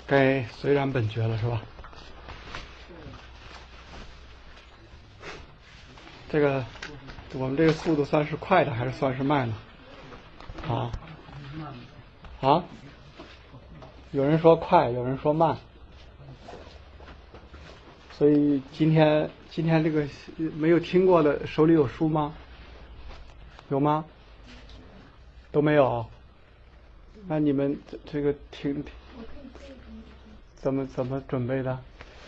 该虽然本觉了是吧？这个我们这个速度算是快的还是算是慢的？啊？有人说快，有人说慢，所以今天这个没有听过的手里有书吗？有吗？都没有。那你们这个听怎么准备的？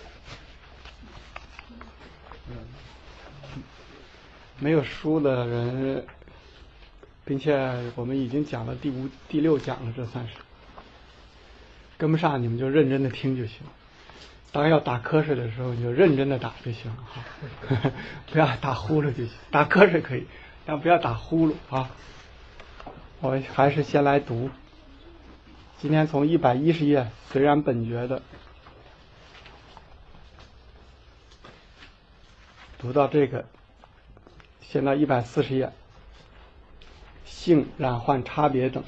没有书的人，并且我们已经讲了第六讲了，这算是跟不上，你们就认真的听就行。当要打瞌睡的时候，你就认真的打就行哈，不要打呼噜就行。打瞌睡可以，但不要打呼噜啊。我还是先来读，今天从110页虽然本觉的读到这个，先到140页，性染幻差别等。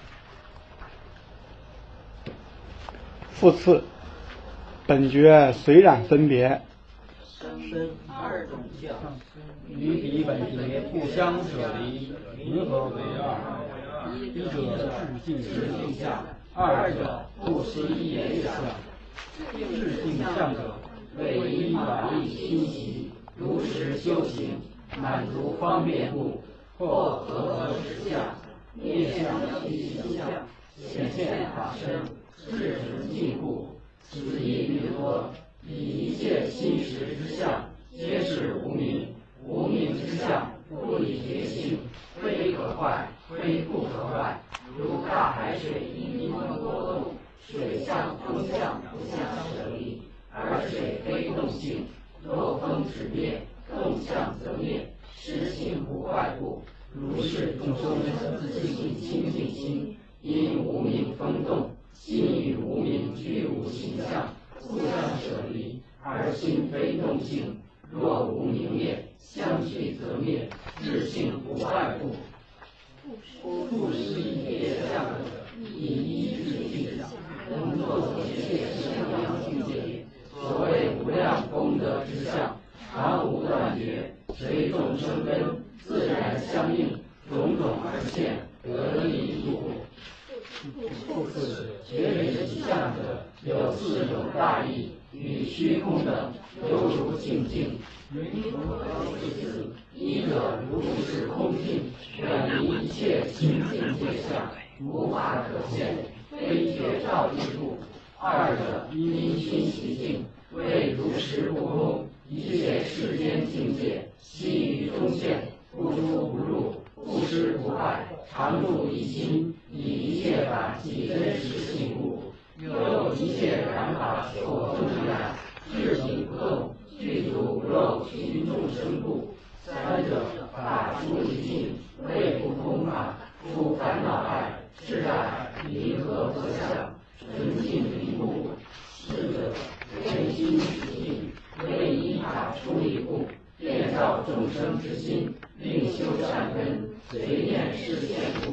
复次，本觉虽然分别， 生二种相，与彼本觉不相舍离，云何为二？一者智性相，二者不思议业相。智性相者，为依法力心习，如实修行，满足方便故，或合实相，面相具相，显现法身，智纯净故。此意云何？以一切心识之相，皆是无明，无明之相，不以觉性，非可坏，非不可坏。如大海水因风波动，水相风相不相舍离，而水非动性，若风止灭，动相则灭，实性不坏故。如是众生自性清净心，因无明风动，心与无明俱无形象，不相舍离，而心非动性。若无明灭，相去则灭，智性不坏故。不思议业相者，以一智性相，能作一切生阳境界。所谓无量功德之相，常无断绝，随众生根，自然相应，种种而现，得利益故。复次，觉人相者，有四种大义，与虚空等，犹如静静。云何为此？一者如是空境，远离一切清净界相，无法可现，非觉照之故。二者因心习境，为如实不空，一切世间境界，悉于中现，不出不入，不失不坏，常住一心，以一切法即真实性故。又有一切染法所不能染，至体不动，具足无漏，寻众生故。三者法出离境，谓不空法，除烦恼爱、是爱，离合合相，纯净离故。四者为心实境，为依法出离故，遍照众生之心，令修善根，随念示现故。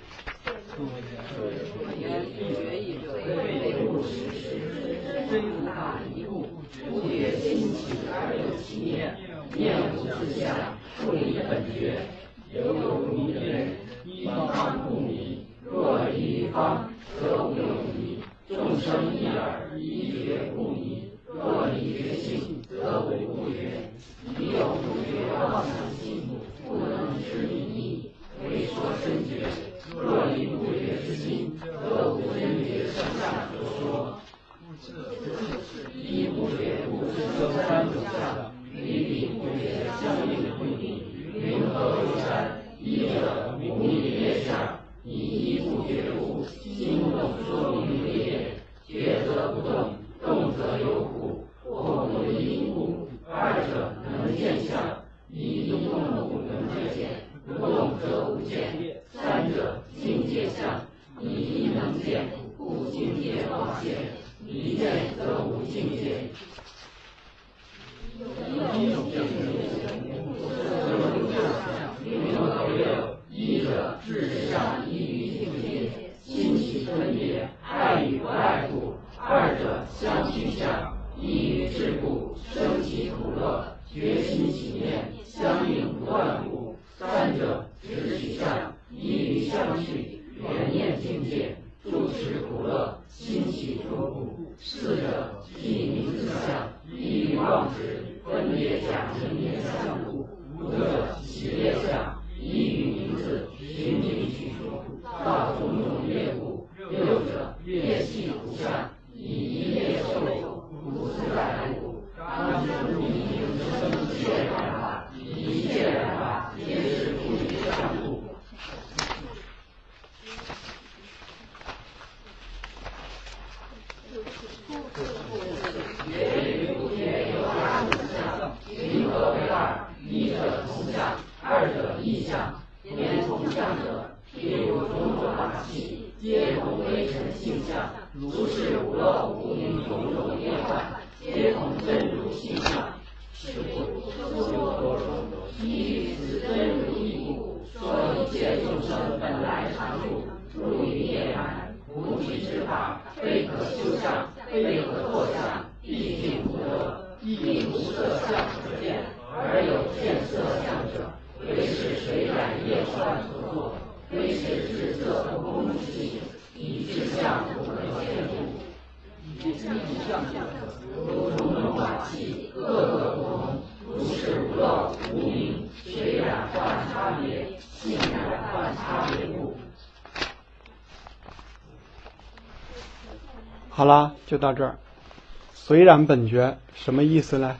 为不实非无法离故，不觉心起而有其念，念无自相，不离本觉。犹有迷人，一方不迷，若离一方，则无有迷。众生一耳，一觉不迷，若离觉性，则无不觉。已有不觉妄想心，不能知理义，为说真觉。若离不觉之心，则无真觉相可说。一不觉不生三种相，与彼不觉相应不离，云何为三？一者无明业相，以一不觉故，心动说明为业，觉则不动，动则有苦，或不离故。二者能见相，以一动故能见，不动则无见。三者境界相，以一能见，故境界妄见，离见则无境界。一种境界云何为六？一者智相依于境界，心起分别，爱与不爱故；二四者，即名自相，意欲忘之，分别假名言相故。五者，喜业相，意欲名字，寻经取出，造种种业故。六者，业系不相，以一业受种，故自然故。当知无名生一切染法，一切染法皆是不于相故。业与不业有二种相，云何为二？一者同相，二者异相。言同相者，譬如种种法器，皆同微尘性相，如是无漏无明种种业幻，皆同真如性相。是故修多中，依于此真如义故，说一切众生本来常住，入于涅槃。菩提之法，非可修相，非可作相，毕竟不得。亦无色相可见，而有见色相者，为是水染业幻所作，非是智色不空之性，以智相不可见故。以智相者，如种种法器，各个不同，如是无漏无明，水染幻差别，性染幻差别故。 好了，就到这儿。随染本觉什么意思呢？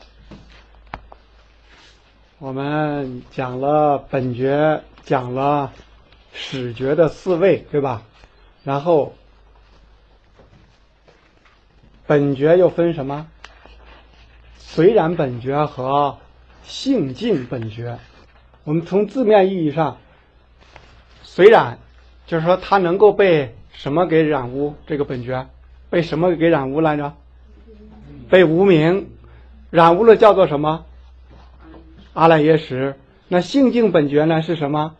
我们讲了本觉，讲了始觉的四位，对吧？然后本觉又分什么？随染本觉和性净本觉。我们从字面意义上，随染就是说它能够被什么给染污？这个本觉被什么给染污来着？被无明染污了，叫做什么？阿赖耶识。那性净本觉呢是什么？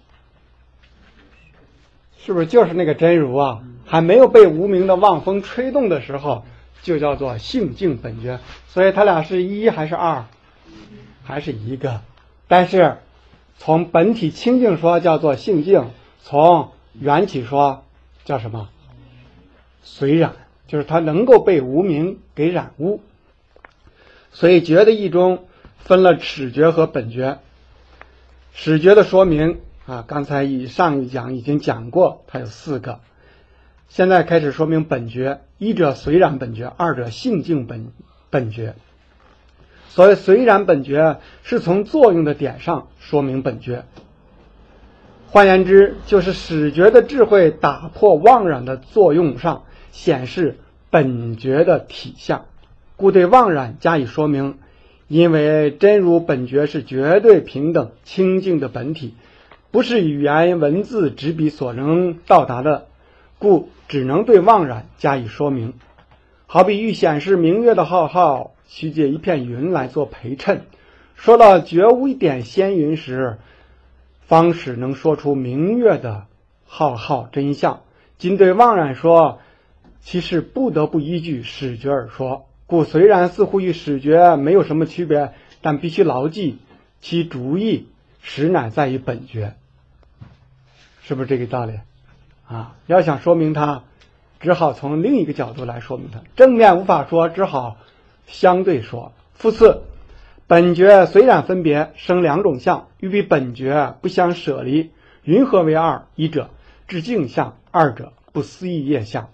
是不是就是那个真如啊？还没有被无明的妄风吹动的时候，就叫做性净本觉。所以它俩是一还是二？还是一个。但是从本体清净说叫做性净，从缘起说叫什么？随染，就是它能够被无明给染污。所以觉的义中分了始觉和本觉。始觉的说明啊，刚才上一讲已经讲过，它有4个。现在开始说明本觉，一者随染本觉，二者性净本觉。所谓随染本觉，是从作用的点上说明本觉。换言之，就是始觉的智慧打破妄染的作用上，显示本觉的体相，故对妄染加以说明。因为真如本觉是绝对平等清净的本体，不是语言文字纸笔所能到达的，故只能对妄染加以说明。好比欲显示明月的浩浩，须借一片云来做陪衬，说到觉悟一点仙云时，方使能说出明月的浩浩真相。今对妄染说，其实不得不依据始觉而说，故虽然似乎与始觉没有什么区别，但必须牢记其主意实乃在于本觉。是不是这个道理啊？要想说明它，只好从另一个角度来说明它。正面无法说，只好相对说。复次，本觉虽然分别生2种相，欲比本觉不相舍离，云何为二？一者至净相，二者不思议业相。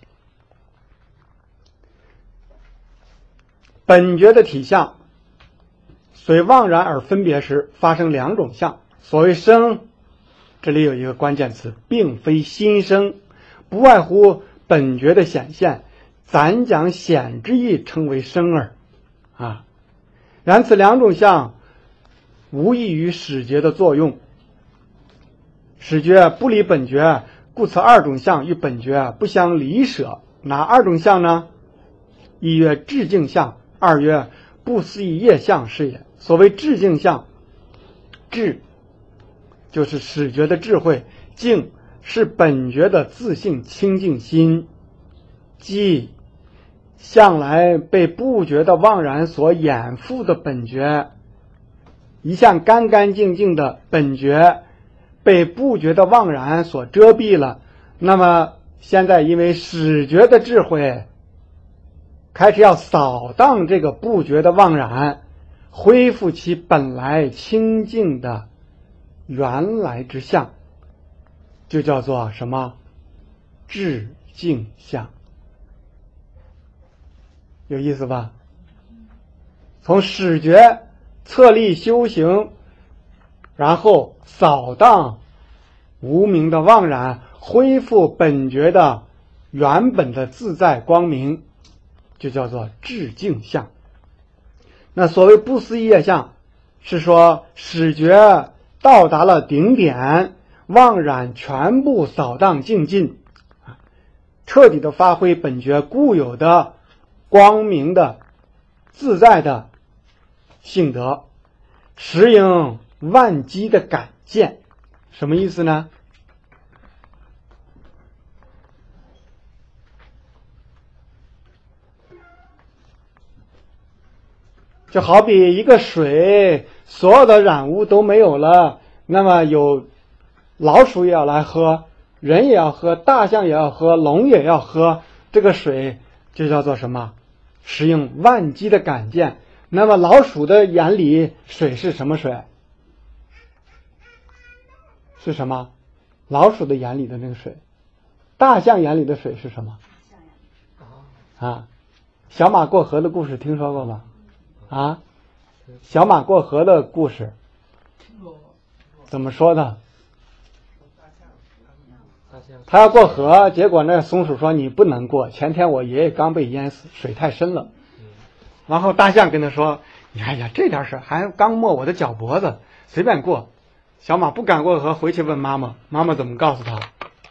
本觉的体相随妄然而分别时发生2种相。所谓生，这里有一个关键词，并非心生，不外乎本觉的显现，咱讲显之意称为生耳啊。然此2种相无异于始觉的作用，始觉不离本觉，故此2种相与本觉不相离舍。哪2种相呢？一曰至净相，二曰不思议业相是也。所谓至净相，至就是始觉的智慧，净是本觉的自性清净心，即向来被不觉的妄然所掩覆的本觉。一向干干净净的本觉被不觉的妄然所遮蔽了，那么现在因为始觉的智慧开始要扫荡这个不觉的妄然，恢复其本来清净的原来之相，就叫做什么？至净相。有意思吧？从始觉策立修行，然后扫荡无明的妄然，恢复本觉的原本的自在光明，就叫做至净相。那所谓不思议业相，是说始觉到达了顶点，妄然全部扫荡净尽，彻底的发挥本觉固有的光明的自在的性德，实应万机的感见。什么意思呢？就好比一个水，所有的染污都没有了，那么有老鼠也要来喝，人也要喝，大象也要喝，龙也要喝，这个水就叫做什么？实应万机的感见。那么老鼠的眼里水是什么水？是什么？老鼠的眼里的那个水。大象眼里的水是什么？啊，小马过河的故事听说过吗？啊，小马过河的故事怎么说的？他要过河，结果那松鼠说你不能过，前天我爷爷刚被淹死，水太深了。然后大象跟他说，哎呀，这点事还刚没我的脚脖子，随便过。小马不敢过河，回去问妈妈，妈妈怎么告诉他？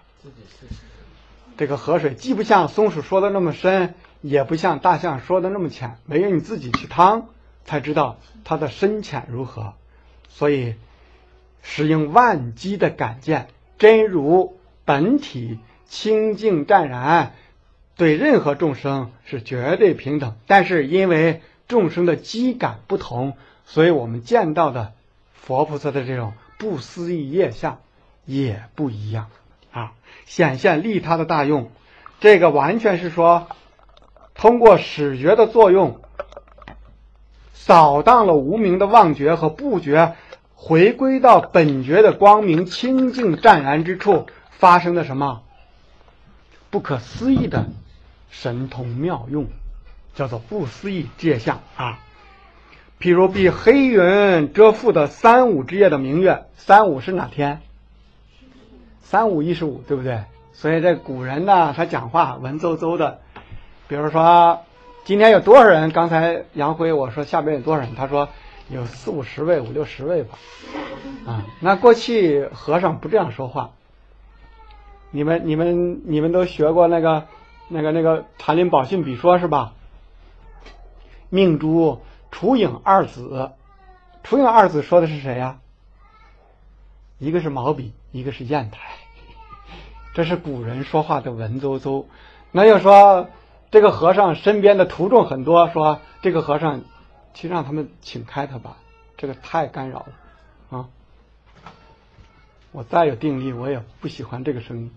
这个河水既不像松鼠说的那么深，也不像大象说的那么浅，唯有你自己去趟才知道它的深浅如何。所以实应万机的感见，真如本体清净湛然，对任何众生是绝对平等。但是因为众生的机感不同，所以我们见到的佛菩萨的这种不思议业相也不一样啊，显现利他的大用。这个完全是说通过始觉的作用，扫荡了无明的妄觉和不觉，回归到本觉的光明清净湛然之处，发生的什么不可思议的神通妙用，叫做不思议界相啊。譬如比黑云遮覆的三五之夜的明月，三五是哪天？3、5、15，对不对？所以这古人呢，他讲话文绉绉的。比如说今天有多少人？刚才杨辉我说下边有多少人，他说有40、50位、50、60位吧。啊，那过去和尚不这样说话。你们都学过那个禅林宝训比说是吧？命诸楚影二子，楚影二子说的是谁呀？一个是毛笔，一个是砚台。这是古人说话的文绉绉。那又说这个和尚身边的徒众很多，说这个和尚去让他们请开他吧，这个太干扰了啊！我再有定力，我也不喜欢这个声音。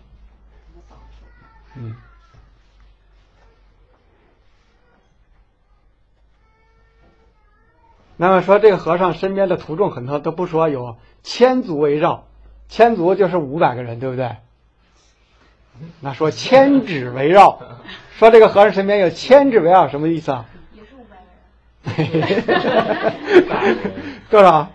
那么说这个和尚身边的徒众很多，都不说有1000足围绕，1000足就是500个人，对不对？那说1000指围绕，说这个和尚身边有1000指围绕，什么意思啊？也是500个人。多少？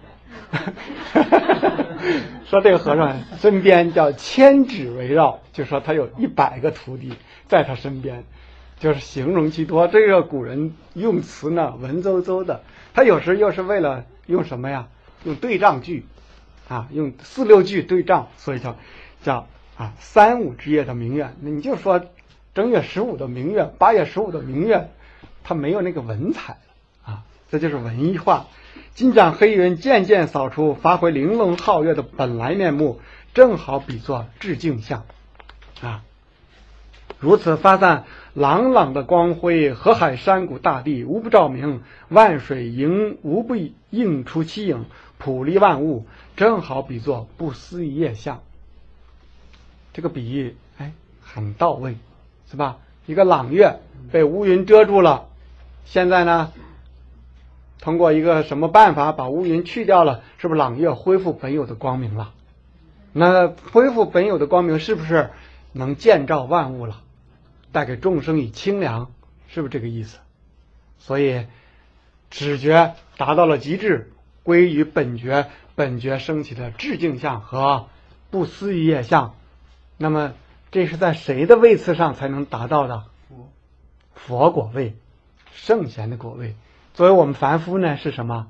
说这个和尚身边叫1000指围绕，就说他有100个徒弟在他身边，就是形容其多。这个古人用词呢文绉绉的，他有时又是为了用什么呀？用对仗句啊，用4、6句对仗，所以叫3、5之夜的明月。你就说正月15的明月，8月15的明月，它没有那个文采啊，这就是文艺化。金掌黑云渐渐扫除，发挥玲珑皓月的本来面目，正好比作至净相啊。如此发散朗朗的光辉，河海山谷大地无不照明，万水无不映出其影，普利万物，正好比作不思议业相。这个比喻很到位，是吧？ 一个朗月被乌云遮住了，现在呢，通过一个什么办法把乌云去掉了，是不是朗月恢复本有的光明了？那恢复本有的光明，是不是能见照万物了，带给众生以清凉？是不是这个意思？所以止觉达到了极致，归于本觉，本觉升起的至净相和不思议业相。那么这是在谁的位次上才能达到的？佛果位，圣贤的果位。作为我们凡夫呢是什么？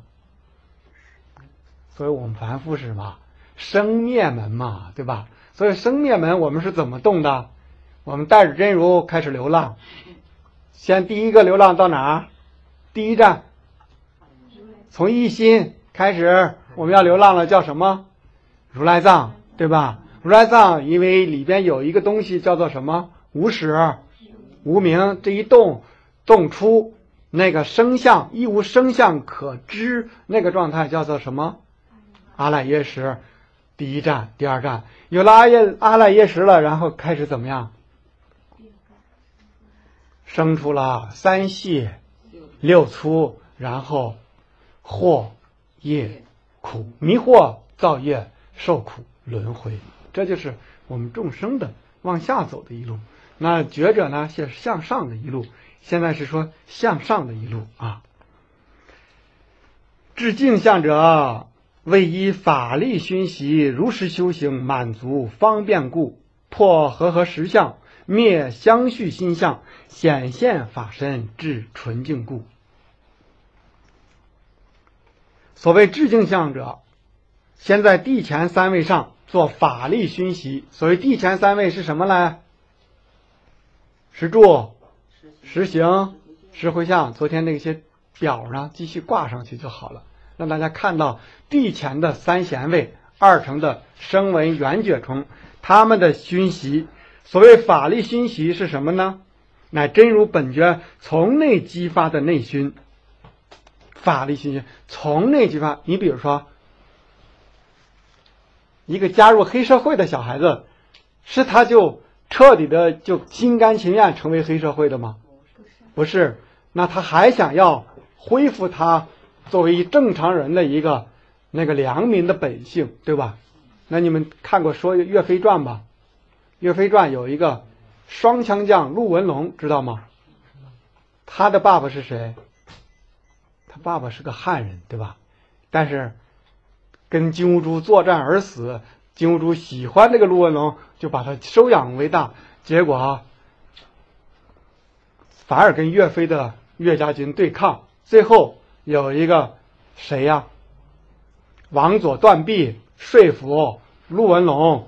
所以我们凡夫是什么？生灭门嘛，对吧？所以生灭门我们是怎么动的？我们带着真如开始流浪，先第一个流浪到哪儿？第一站从一心开始，我们要流浪了，叫什么？如来藏，对吧？如来藏因为里边有一个东西叫做什么？无始无明，这一动出那个声相，一无声相可知，那个状态叫做什么？阿赖耶识。第一站第二站有了阿赖耶识了，然后开始怎么样？生出了三细六粗，然后惑业苦，迷惑造业受苦轮回，这就是我们众生的往下走的一路。那觉者呢是向上的一路，现在是说向上的一路啊。至净相者，为依法力熏习，如实修行，满足方便故，破和实相，灭相续心相，显现法身，至纯净故。所谓至净相者，先在地前三位上做法力熏习。所谓地前三位是什么呢？实住、实行、实回向。昨天那些表呢，继续挂上去就好了，让大家看到地前的三贤位、二乘的声闻缘觉虫他们的熏习。所谓法力熏习是什么呢？乃真如本觉从内激发的内熏。法力熏习从内激发。你比如说一个加入黑社会的小孩子，是他就彻底的就心甘情愿成为黑社会的吗？不是。那他还想要恢复他作为正常人的一个那个良民的本性，对吧？那你们看过说岳飞传吧？岳飞传有一个双枪将陆文龙，知道吗？他的爸爸是谁？他爸爸是个汉人，对吧？但是跟金兀术作战而死，金兀术喜欢这个陆文龙，就把他收养为大，结果反而跟岳飞的岳家军对抗，最后有一个谁呀？王佐断臂说服陆文龙，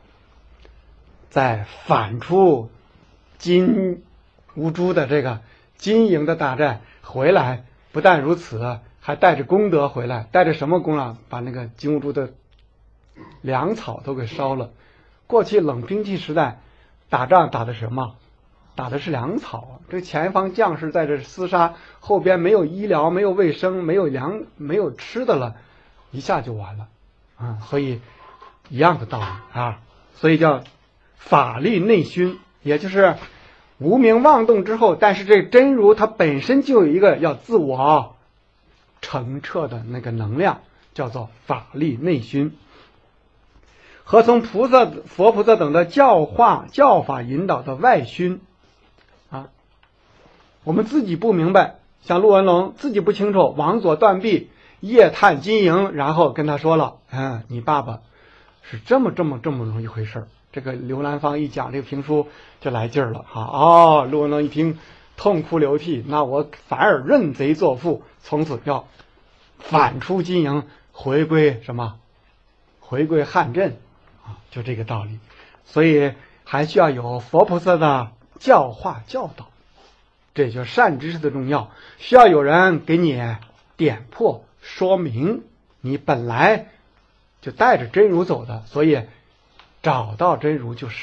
在反出金兀术的这个金营的大寨回来。不但如此，还带着功德回来。带着什么功啊？把那个金兀术的粮草都给烧了。过去冷兵器时代打仗打的什么？打的是粮草啊！这前方将士在这厮杀，后边没有医疗，没有卫生，没有粮，没有吃的了，一下就完了啊！所以一样的道理啊，所以叫法力内熏，也就是无明妄动之后，但是这真如它本身就有一个要自我澄澈的那个能量，叫做法力内熏，和从菩萨、佛菩萨等的教化、教法引导的外熏啊。我们自己不明白，像陆文龙自己不清楚，王佐断臂，夜探金营，然后跟他说了，你爸爸是这么一回事。这个刘兰芳一讲这个评书就来劲儿了哈。陆文龙一听痛哭流涕，那我反而认贼作父，从此要反出金营，回归什么？回归汉镇啊，就这个道理。所以还需要有佛菩萨的教化教导，这就是善知识的重要。需要有人给你点破说明，你本来就带着真如走的，所以找到真如就是。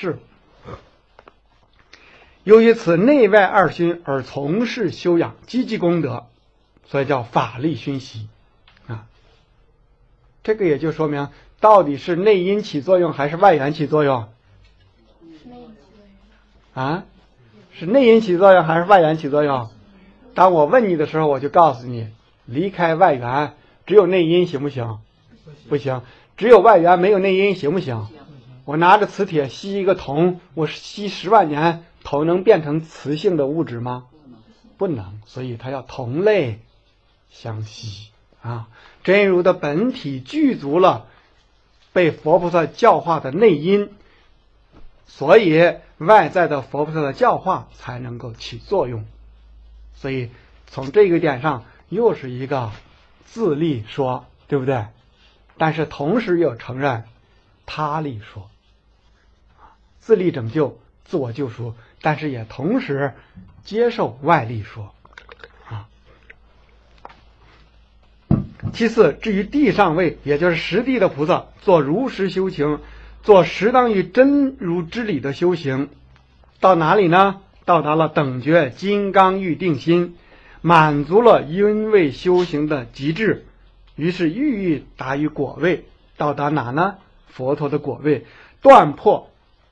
由于此内外二熏而从事修养，积极功德，所以叫法力熏习啊。这个也就说明到底是内因起作用还是外缘起作用啊？ 是内因起作用还是外缘起作用？当我问你的时候，我就告诉你，离开外缘，只有内因行不行？不行。只有外缘没有内因行不行？我拿着磁铁吸一个铜，我吸10万年，铜能变成磁性的物质吗？不能，所以它要同类相吸啊。真如的本体具足了被佛菩萨教化的内因，所以外在的佛菩萨的教化才能够起作用。所以从这个点上又是一个自利说，对不对？但是同时又承认他利说，自利拯救自我救赎，但是也同时接受外力说啊。其次，至于地上位，也就是实地的菩萨，做如实修行，做适当于真如之理的修行，到哪里呢？到达了等觉金刚喻定心，满足了因位修行的极致，于是欲达于果位。到达哪呢？佛陀的果位，断破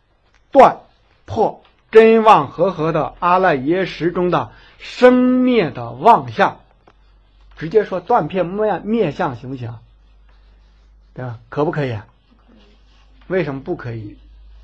真妄合合的阿赖耶识中的生灭的妄相。直接说断片灭相行不行？对吧？可不可以？为什么不可以？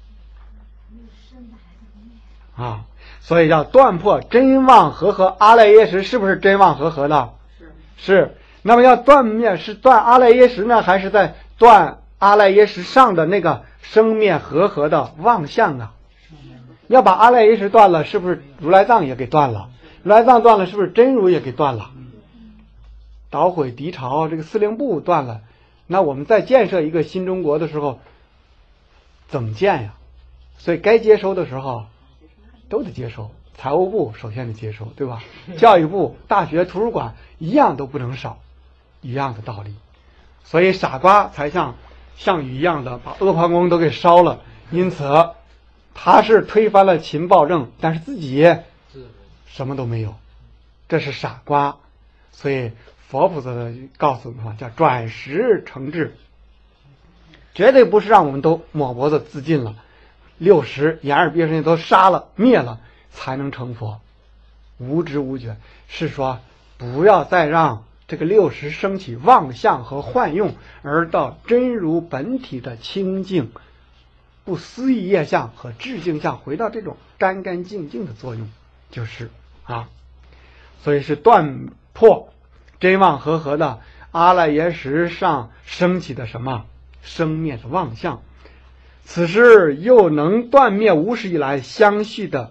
啊，所以叫断破真妄合合阿赖耶识，是不是真妄合合的？是。那么要断灭，是断阿赖耶识呢，还是在断阿赖耶识上的那个生灭合合的妄相啊？要把阿赖耶识断了，是不是如来藏也给断了？如来藏断了，是不是真如也给断了？捣毁敌巢，这个司令部断了，那我们在建设一个新中国的时候怎么建呀？所以该接收的时候都得接收，财务部首先得接收，对吧？教育部、大学、图书馆一样都不能少，一样的道理。所以傻瓜才像项羽一样的把阿房宫都给烧了，因此他是推翻了秦暴政，但是自己什么都没有，这是傻瓜。所以佛菩萨的告诉我们叫转识成智，绝对不是让我们都抹脖子自尽了，60眼耳鼻舌身都杀了灭了才能成佛，无知无觉，是说不要再让这个60升起妄相和幻用，而到真如本体的清净不思议业相和智净相，回到这种干干净净的作用，就是啊，所以是断破真妄合合的阿赖耶识上升起的什么生灭的妄相，此时又能断灭无始以来相续的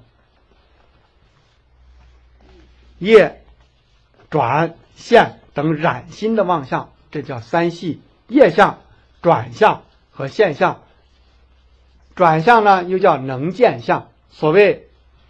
业转现等染心的妄相，这叫三系：业相、转相和现象。转相呢又叫能见相。所谓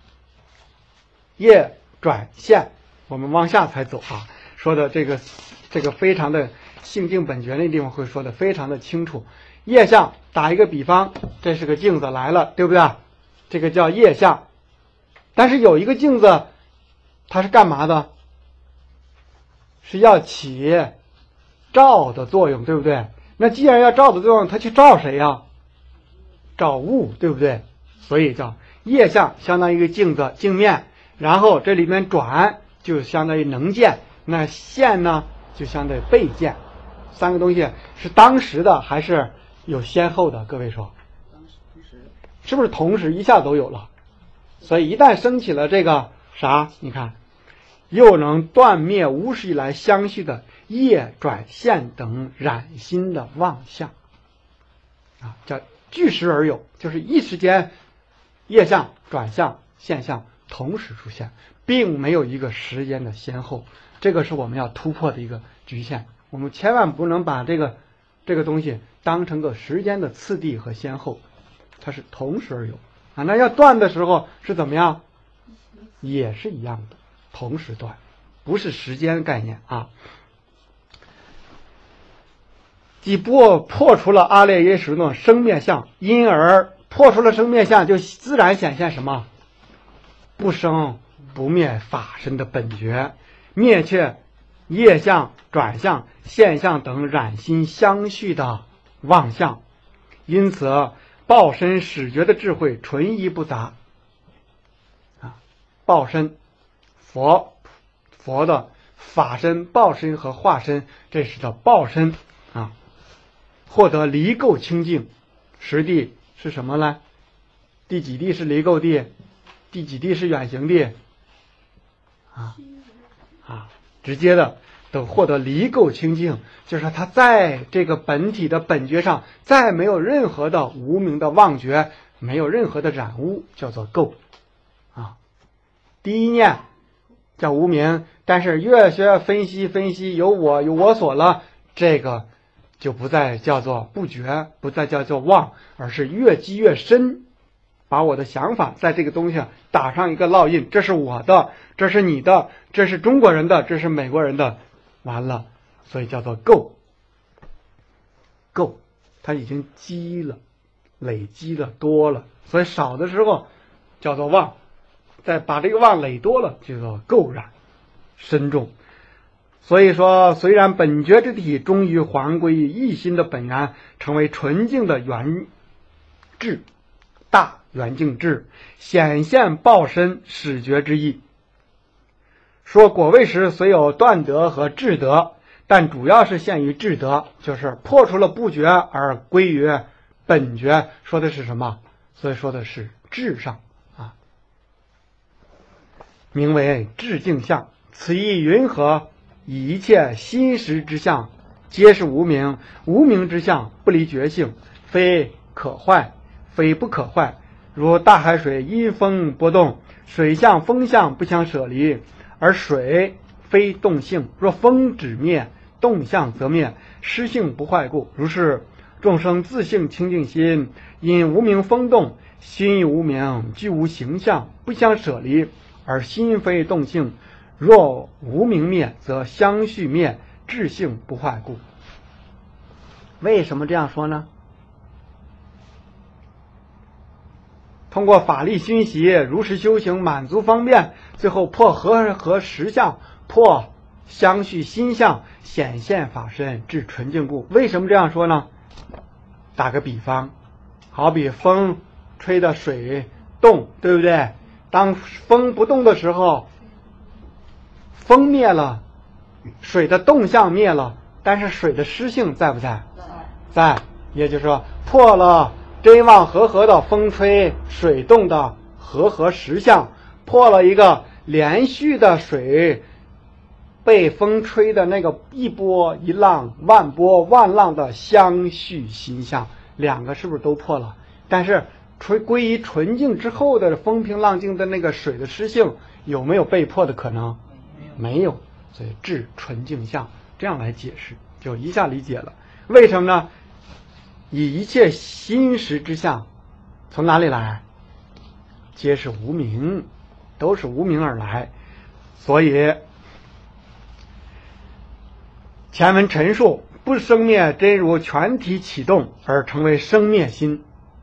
业转现，我们往下才走啊，说的这个非常的性净本觉那地方会说的非常的清楚。业相打一个比方，这是个镜子来了，对不对？这个叫业相。但是有一个镜子它是干嘛的？是要起照的作用，对不对？那既然要照的作用，它去照谁呀？照物，对不对？所以叫业相，相当于一个镜子镜面，然后这里面转就相当于能见，那现呢就相当于被见。三个东西是当时的还是有先后的？各位说是不是同时一下都有了？所以一旦升起了这个啥，你看又能断灭无始以来相续的业转现等染心的妄相啊，叫俱时而有，就是一时间业相、转相、现象同时出现，并没有一个时间的先后，这个是我们要突破的一个局限。我们千万不能把这个东西当成个时间的次第和先后，它是同时而有啊。那要断的时候是怎么样？也是一样的，同时断，不是时间概念啊。即破除了阿赖耶识的生灭相，因而破除了生灭相，就自然显现什么？不生不灭法身的本觉，灭却业相、转相、现象等染心相续的妄相。因此报身始觉的智慧纯一不杂啊， 报身，佛的法身、报身和化身，这是叫报身啊。获得离垢清净，实地是什么呢？第几地是离垢地？第几地是远行地？直接的都获得离垢清净，就是他在这个本体的本觉上，再没有任何的无明的妄觉，没有任何的染污，叫做垢啊。第一念叫无明，但是越学分析，有我所了，这个就不再叫做不觉，不再叫做妄，而是越积越深，把我的想法在这个东西上打上一个烙印，这是我的，这是你的，这是中国人的，这是美国人的，完了，所以叫做垢，它已经积了，累积了多了，所以少的时候叫做妄，再把这个妄累多了，就叫做垢染深重。所以说，虽然本觉之体终于还归一心的本源，成为纯净的圆智，大圆净智，显现报身始觉之意。说果位时虽有断德和智德，但主要是限于智德，就是破除了不觉而归于本觉。说的是什么？所以说的是智上啊，名为智境相。此意云何？以一切心识之相，皆是无明，无明之相不离觉性，非可坏，非不可坏。如大海水因风波动，水相风相不相舍离，而水非动性，若风止灭，动相则灭，失性不坏故。如是众生自性清净心，因无明风动，心亦无明，具无形象，不相舍离，而心非动性。若无明灭，则相续灭，智性不坏故。为什么这样说呢？通过法力熏习，如实修行，满足方便，最后破和实相，破相续心相，显现法身，至纯净故。为什么这样说呢？打个比方，好比风吹的水动，对不对？当风不动的时候，风灭了，水的动向灭了，但是水的湿性在不在？在。也就是说，破了真妄合的风吹水动的和实相，破了一个连续的水被风吹的那个一波一浪，万波万浪的相续心相，两个是不是都破了？但是归于纯净之后的风平浪静的那个水的湿性，有没有被破的可能？没有。所以至纯净相，这样来解释就一下理解了。为什么呢？以一切心识之相从哪里来？皆是无明，都是无明而来。所以前文陈述，不生灭真如全体启动而成为生灭心，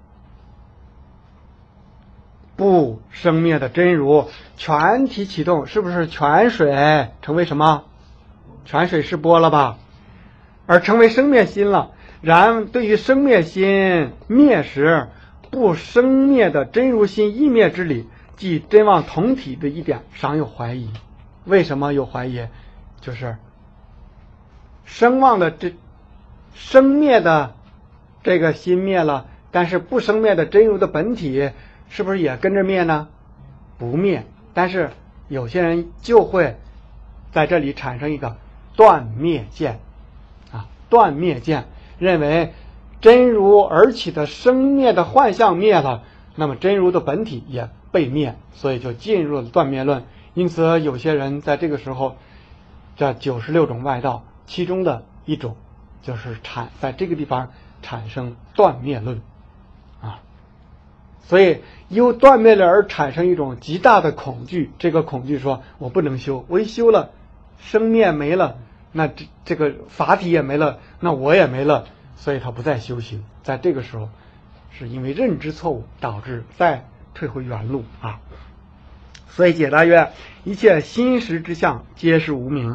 不生灭的真如全体启动，是不是泉水成为什么？泉水是波了吧？而成为生灭心了。然对于生灭心灭时不生灭的真如心异灭之理，即真妄同体的一点尚有怀疑。为什么有怀疑？就是生妄的生灭的这个心灭了，但是不生灭的真如的本体是不是也跟着灭呢？不灭。但是有些人就会在这里产生一个断灭见啊，断灭见，认为真如而起的生灭的幻象灭了，那么真如的本体也被灭，所以就进入了断灭论。因此有些人在这个时候，这96种外道其中的一种就是在这个地方产生断灭论啊。所以由断灭了而产生一种极大的恐惧，这个恐惧说我不能修，我一修了生灭没了，那这个法体也没了，那我也没了，所以他不再修行。在这个时候是因为认知错误导致再退回原路啊。所以解答曰：一切心识之相皆是无明。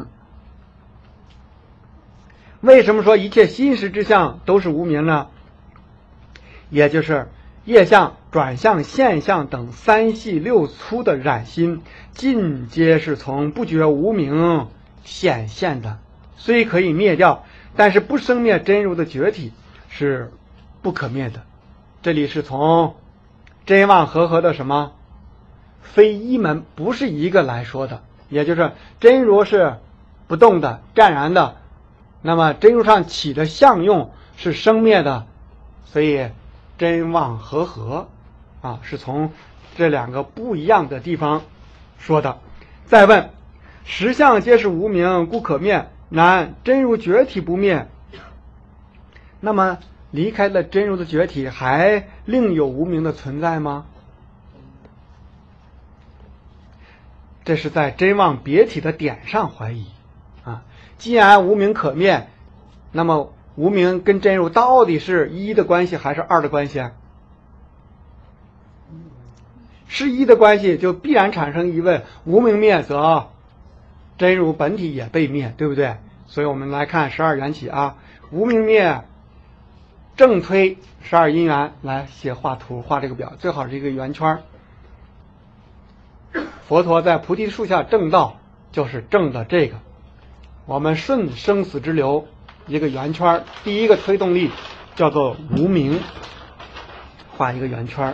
为什么说一切心识之相都是无明呢？也就是业相、转相、现象等三细六粗的染心，尽皆是从不觉无明显现的，虽可以灭掉，但是不生灭真如的觉体是不可灭的。这里是从真妄和合的什么非一门，不是一个来说的，也就是真如是不动的、湛然的，那么真如上起的相用是生灭的，所以真妄和合啊，是从这两个不一样的地方说的。再问，实相皆是无明，故可灭，然真如觉体不灭，那么离开了真如的觉体，还另有无明的存在吗？这是在真妄别体的点上怀疑啊。既然无明可灭，那么无明跟真如到底是一的关系还是二的关系？是一的关系，就必然产生疑问，无明灭则真如本体也被灭，对不对？所以我们来看12缘起啊，无明灭正推12因缘，来写画图，画这个表，最好是一个圆圈。佛陀在菩提树下正道，就是正的这个。我们顺生死之流，一个圆圈，第一个推动力叫做无明，画一个圆圈。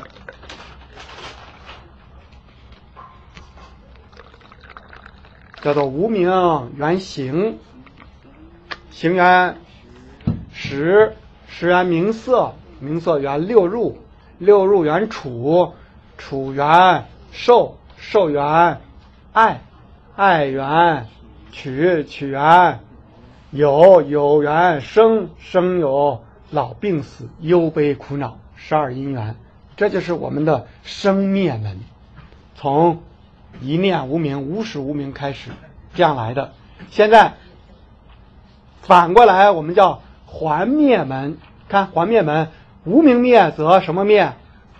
叫做无明缘行，行缘识，识缘名色，名色缘六入，六入缘处，处缘受，受缘爱，爱缘取，取缘有，有缘生，生有老病死忧悲苦恼12因缘，这就是我们的生灭门，从一念无明、无始无明开始这样来的。现在反过来，我们叫还灭门。看还灭门，无明灭则什么灭？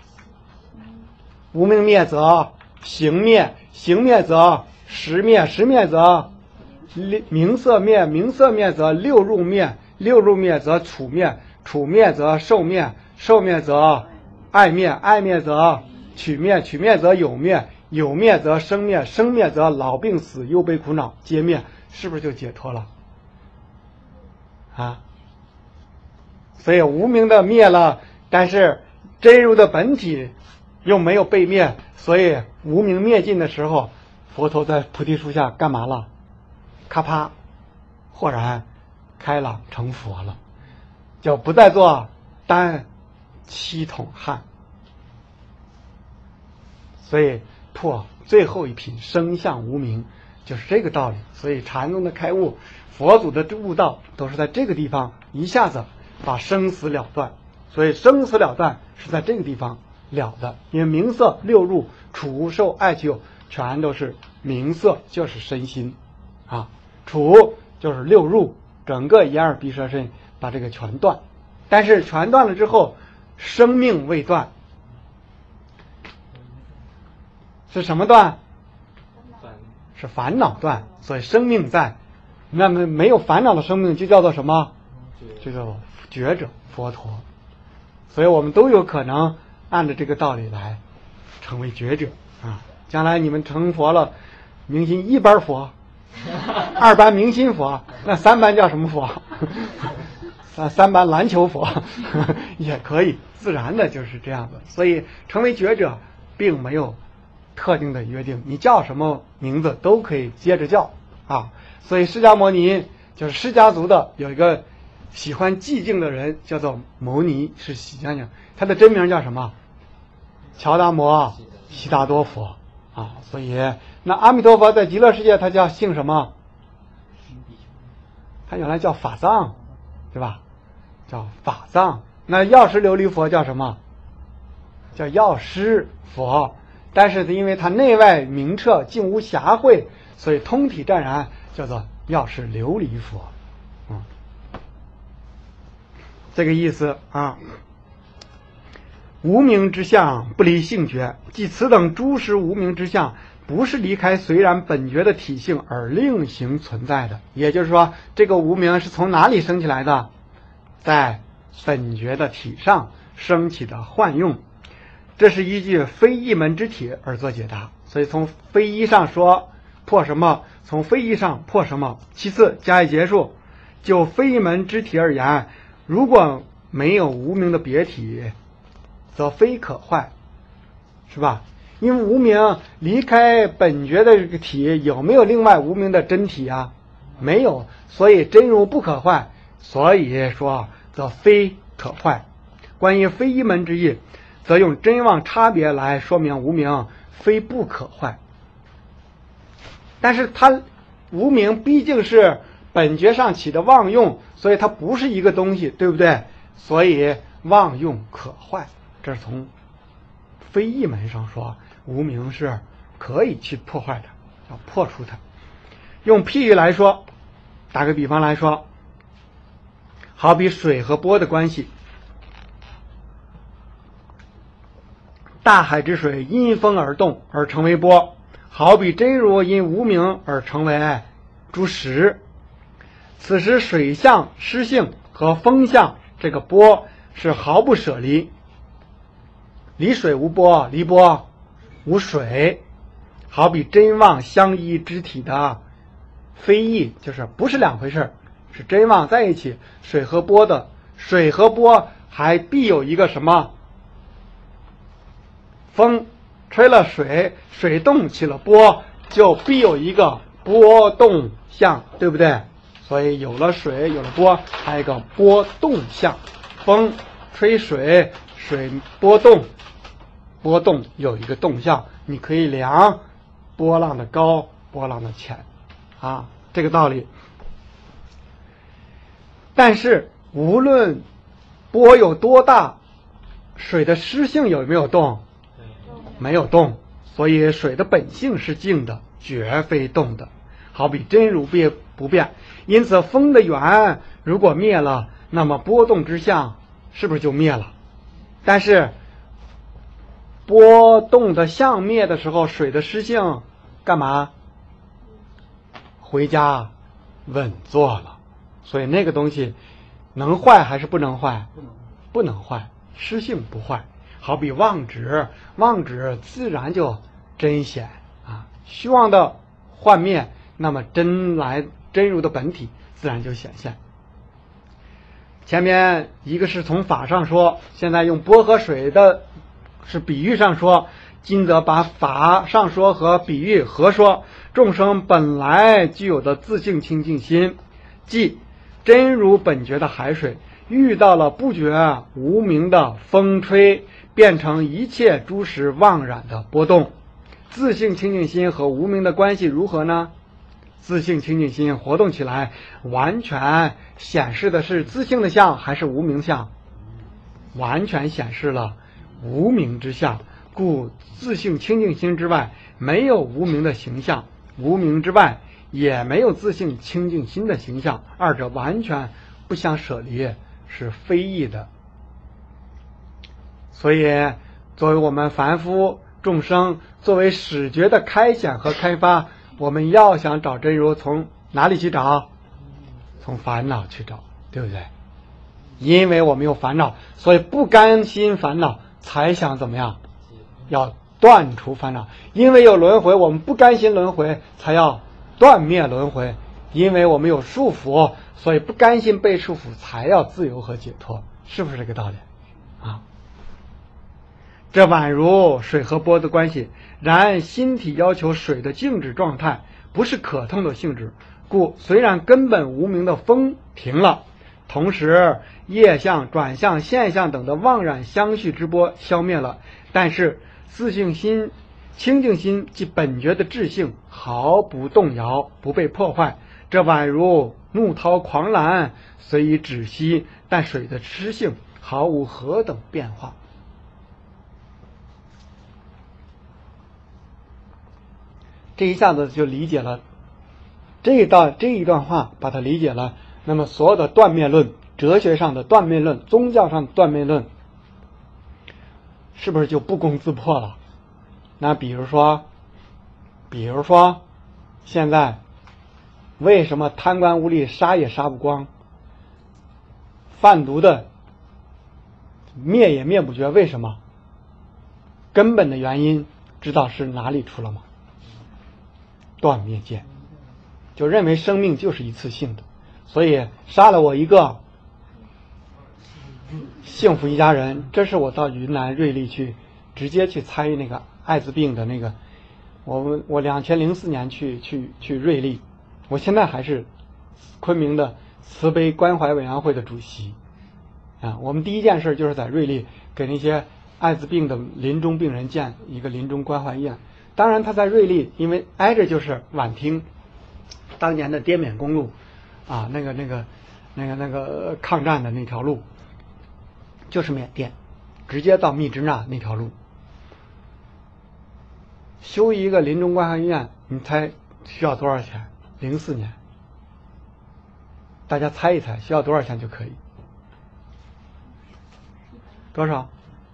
无明灭则行灭，行灭则识灭，识灭则名色灭，名色灭则六入灭，六入灭则处灭，处灭则受灭，受灭则爱灭，爱灭则取灭，取灭则有灭，有灭则生灭，生灭则老病死忧悲苦恼皆灭，是不是就解脱了啊？所以无明的灭了，但是真如的本体又没有被灭，所以无明灭尽的时候，佛陀在菩提树下干嘛了？咔啪，豁然开朗成佛了，就不再做单七统汉。所以破最后一品生相无明，就是这个道理。所以禅宗的开悟，佛祖的悟道都是在这个地方一下子把生死了断。所以生死了断是在这个地方了的，因为名色六入处受爱取有全都是名色，就是身心啊，处就是六入，整个眼耳鼻舌身把这个全断。但是全断了之后，生命未断，是什么断？是烦恼断。所以生命在，那么没有烦恼的生命就叫做什么？就叫做觉者佛陀。所以我们都有可能按照这个道理来成为觉者啊！将来你们成佛了，明心一班佛，二班明心佛，那三班叫什么佛？三班篮球佛也可以，自然的就是这样子。所以成为觉者并没有特定的约定，你叫什么名字都可以接着叫啊。所以释迦牟尼就是释迦族的有一个喜欢寂静的人，叫做牟尼，是喜欢讲他的真名叫什么？乔达摩悉达多佛啊。所以那阿弥陀佛在极乐世界他叫姓什么？他原来叫法藏，对吧？叫法藏。那药师琉璃佛叫什么？叫药师佛。但是因为他内外明彻，竟无瑕秽，所以通体湛然，叫做药师琉璃佛。这个意思啊。无明之相不离性觉，即此等诸实无明之相，不是离开虽然本觉的体性而另行存在的。也就是说，这个无明是从哪里生起来的？在本觉的体上升起的幻用。 这是依据非一门之体而做解答，所以从非一上说破什么，从非一上破什么。其次加以结束，就非一门之体而言，如果没有无名的别体，则非可坏，是吧？因为无名离开本觉的这个体，有没有另外无名的真体啊？没有，所以真如不可坏，所以说则非可坏。关于非一门之意，则用真妄差别来说明无名非不可坏。但是它无名毕竟是本觉上起的妄用，所以它不是一个东西，对不对？所以妄用可坏，这是从非一门上说无名是可以去破坏的，要破除它。用譬喻来说，打个比方来说，好比水和波的关系，大海之水因风而动而成为波，好比真如因无名而成为诸石。此时水相、湿性和风相这个波是毫不舍离，离水无波，离波无水。好比真妄相依之体的非异，就是不是两回事，是真妄在一起。水和波的水和波还必有一个什么风吹了水，水动起了波，就必有一个波动相，对不对？所以有了水，有了波，还有一个波动相。风吹水，水波动，波动有一个动向，你可以量波浪的高，波浪的浅啊，这个道理。但是无论波有多大，水的湿性有没有动？没有动，所以水的本性是静的，绝非动的。好比真如不变，因此风的源如果灭了，那么波动之相是不是就灭了？但是波动的相灭的时候，水的湿性干嘛？回家稳坐了。所以那个东西能坏还是不能坏？不能坏，湿性不坏。好比妄指，妄指自然就真显啊，虚妄的幻灭，那么真如的本体自然就显现。前面一个是从法上说，现在用波和水的是比喻上说，今则把法上说和比喻合说。众生本来具有的自性清净心，即真如本觉的海水，遇到了不觉无明的风吹，变成一切诸实妄染的波动。自性清净心和无明的关系如何呢？自性清净心活动起来，完全显示的是自性的相还是无明相？完全显示了无明之相，故自性清净心之外没有无明的形象，无明之外也没有自性清净心的形象，二者完全不相舍离，是非异的。所以作为我们凡夫众生，作为始觉的开显和开发，我们要想找真如，从哪里去找？从烦恼去找，对不对？因为我们有烦恼，所以不甘心烦恼，才想怎么样？要断除烦恼。因为有轮回，我们不甘心轮回，才要断灭轮回。因为我们有束缚，所以不甘心被束缚，才要自由和解脱。是不是这个道理啊？这宛如水和波的关系，然心体要求水的静止状态，不是可痛的性质，故虽然根本无明的风停了，同时业相、转相、现象等的妄染相续之波消灭了，但是自性心、清净心即本觉的智性毫不动摇，不被破坏。这宛如怒涛狂澜，虽已止息，但水的湿性毫无何等变化。这一下子就理解了这一段话，把它理解了。那么所有的断灭论，哲学上的断灭论，宗教上的断灭论，是不是就不攻自破了？那比如说现在为什么贪官污吏杀也杀不光，贩毒的灭也灭不绝？为什么？ 根本的原因知道是哪里出了吗？断灭见，就认为生命就是一次性的，所以杀了我一个，幸福一家人。这是我到云南瑞丽去直接去参与那个艾滋病的那个，我2004年去瑞丽，我现在还是昆明的慈悲关怀委员会的主席啊。我们第一件事就是在瑞丽给那些艾滋病的临终病人建一个临终关怀院。当然他在瑞丽，因为挨着就是畹町当年的滇缅公路啊，那个抗战的那条路，就是缅甸直接到密支那那条路。修一个临终关怀医院，你猜需要多少钱？04年，大家猜一猜需要多少钱就可以？多少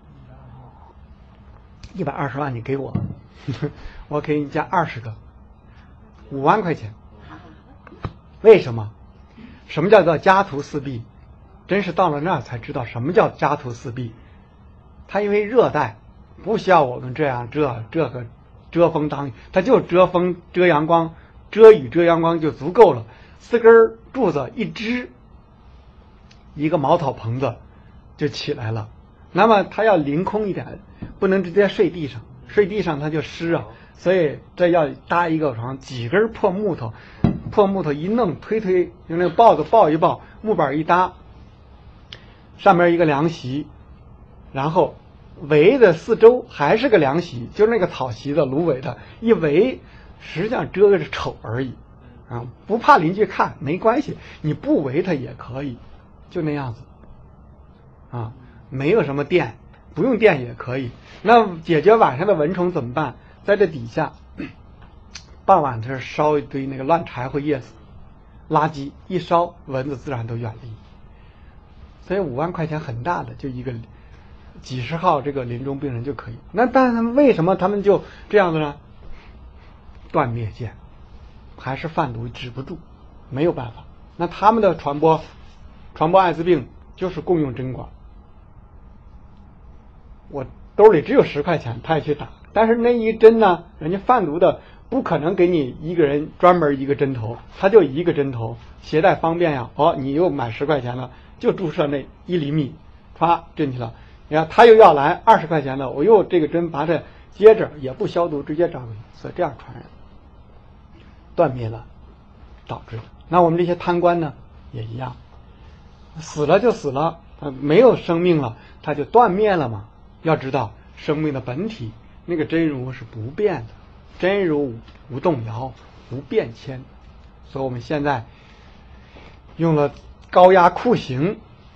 ？120万，你给我，我给你加20个，5万块钱。为什么？什么叫做家徒四壁？真是到了那儿才知道什么叫家徒四壁。它因为热带，不需要我们这样这个遮风挡雨，它就遮风遮阳光，遮雨遮阳光就足够了。4根柱子一支，一个茅草棚子就起来了。那么它要凌空一点，不能直接睡地上，睡地上它就湿啊，所以这要搭一个床，几根破木头一弄推，用那个抱子抱一抱，木板一搭，上面一个凉席，然后围的四周还是个凉席，就是那个草席的芦苇的，一围实际上遮着丑而已啊，不怕邻居看没关系，你不围它也可以，就那样子啊，没有什么电，不用电也可以。那解决晚上的蚊虫怎么办？在这底下傍晚这烧一堆那个烂柴火叶子垃圾，一烧蚊子自然都远离。所以5万块钱很大的，就一个几十号这个临终病人就可以。那但是为什么他们就这样子呢？断灭见，还是贩毒止不住，没有办法。那他们的传播艾滋病就是共用针管。我兜里只有10块钱，他也去打，但是那一针呢，人家贩毒的不可能给你一个人专门一个针头，他就一个针头，携带方便呀。你又买10块钱了，就注射那1厘米，歘进去了。你看他又要来20块钱的，我又这个针把它接着也不消毒，直接扎回去，所以这样传染，断灭了导致的。那我们这些贪官呢也一样，死了就死了，没有生命了，他就断灭了嘛。要知道生命的本体那个真如是不变的，真如无动摇无变迁，所以我们现在用了高压酷刑。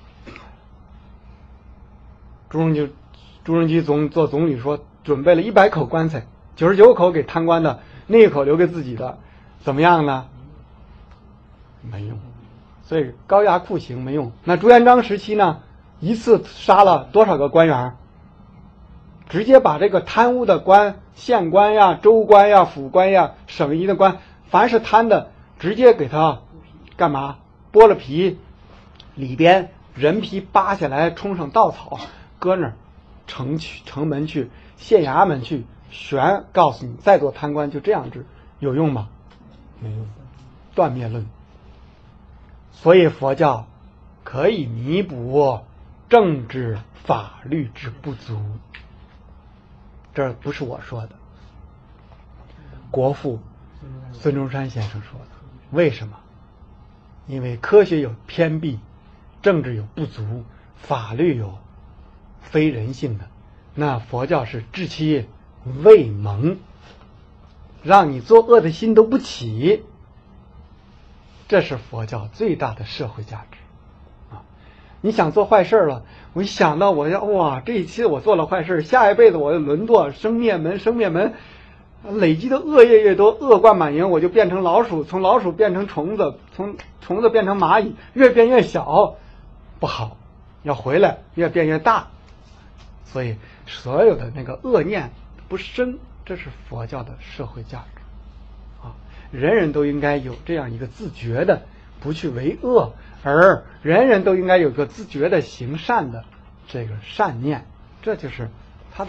朱镕基做总理说准备了100口棺材，99口给贪官的，那1口留给自己的，怎么样呢？没用。所以高压酷刑没用。那朱元璋时期呢，一次杀了多少个官员？直接把这个贪污的官，县官呀、州官呀、府官呀、省一的官，凡是贪的，直接给他干嘛？剥了皮，里边人皮扒下来，冲上稻草，搁那儿城门去，县衙门去悬，告诉你再做贪官就这样治，有用吗？没用，断灭论。所以佛教可以弥补政治法律之不足，这不是我说的，国父孙中山先生说的。为什么？因为科学有偏弊，政治有不足，法律有非人性的，那佛教是治其未萌，让你作恶的心都不起，这是佛教最大的社会价值啊！你想做坏事了，我一想到我要哇，这一期我做了坏事，下一辈子我就沦堕生灭门，累积的恶业越多，恶贯满盈，我就变成老鼠，从老鼠变成虫子，从虫子变成蚂蚁，越变越小，不好，要回来越变越大。所以所有的那个恶念不生，这是佛教的社会价值啊！人人都应该有这样一个自觉的不去为恶，而人人都应该有个自觉的行善的这个善念，这就是它的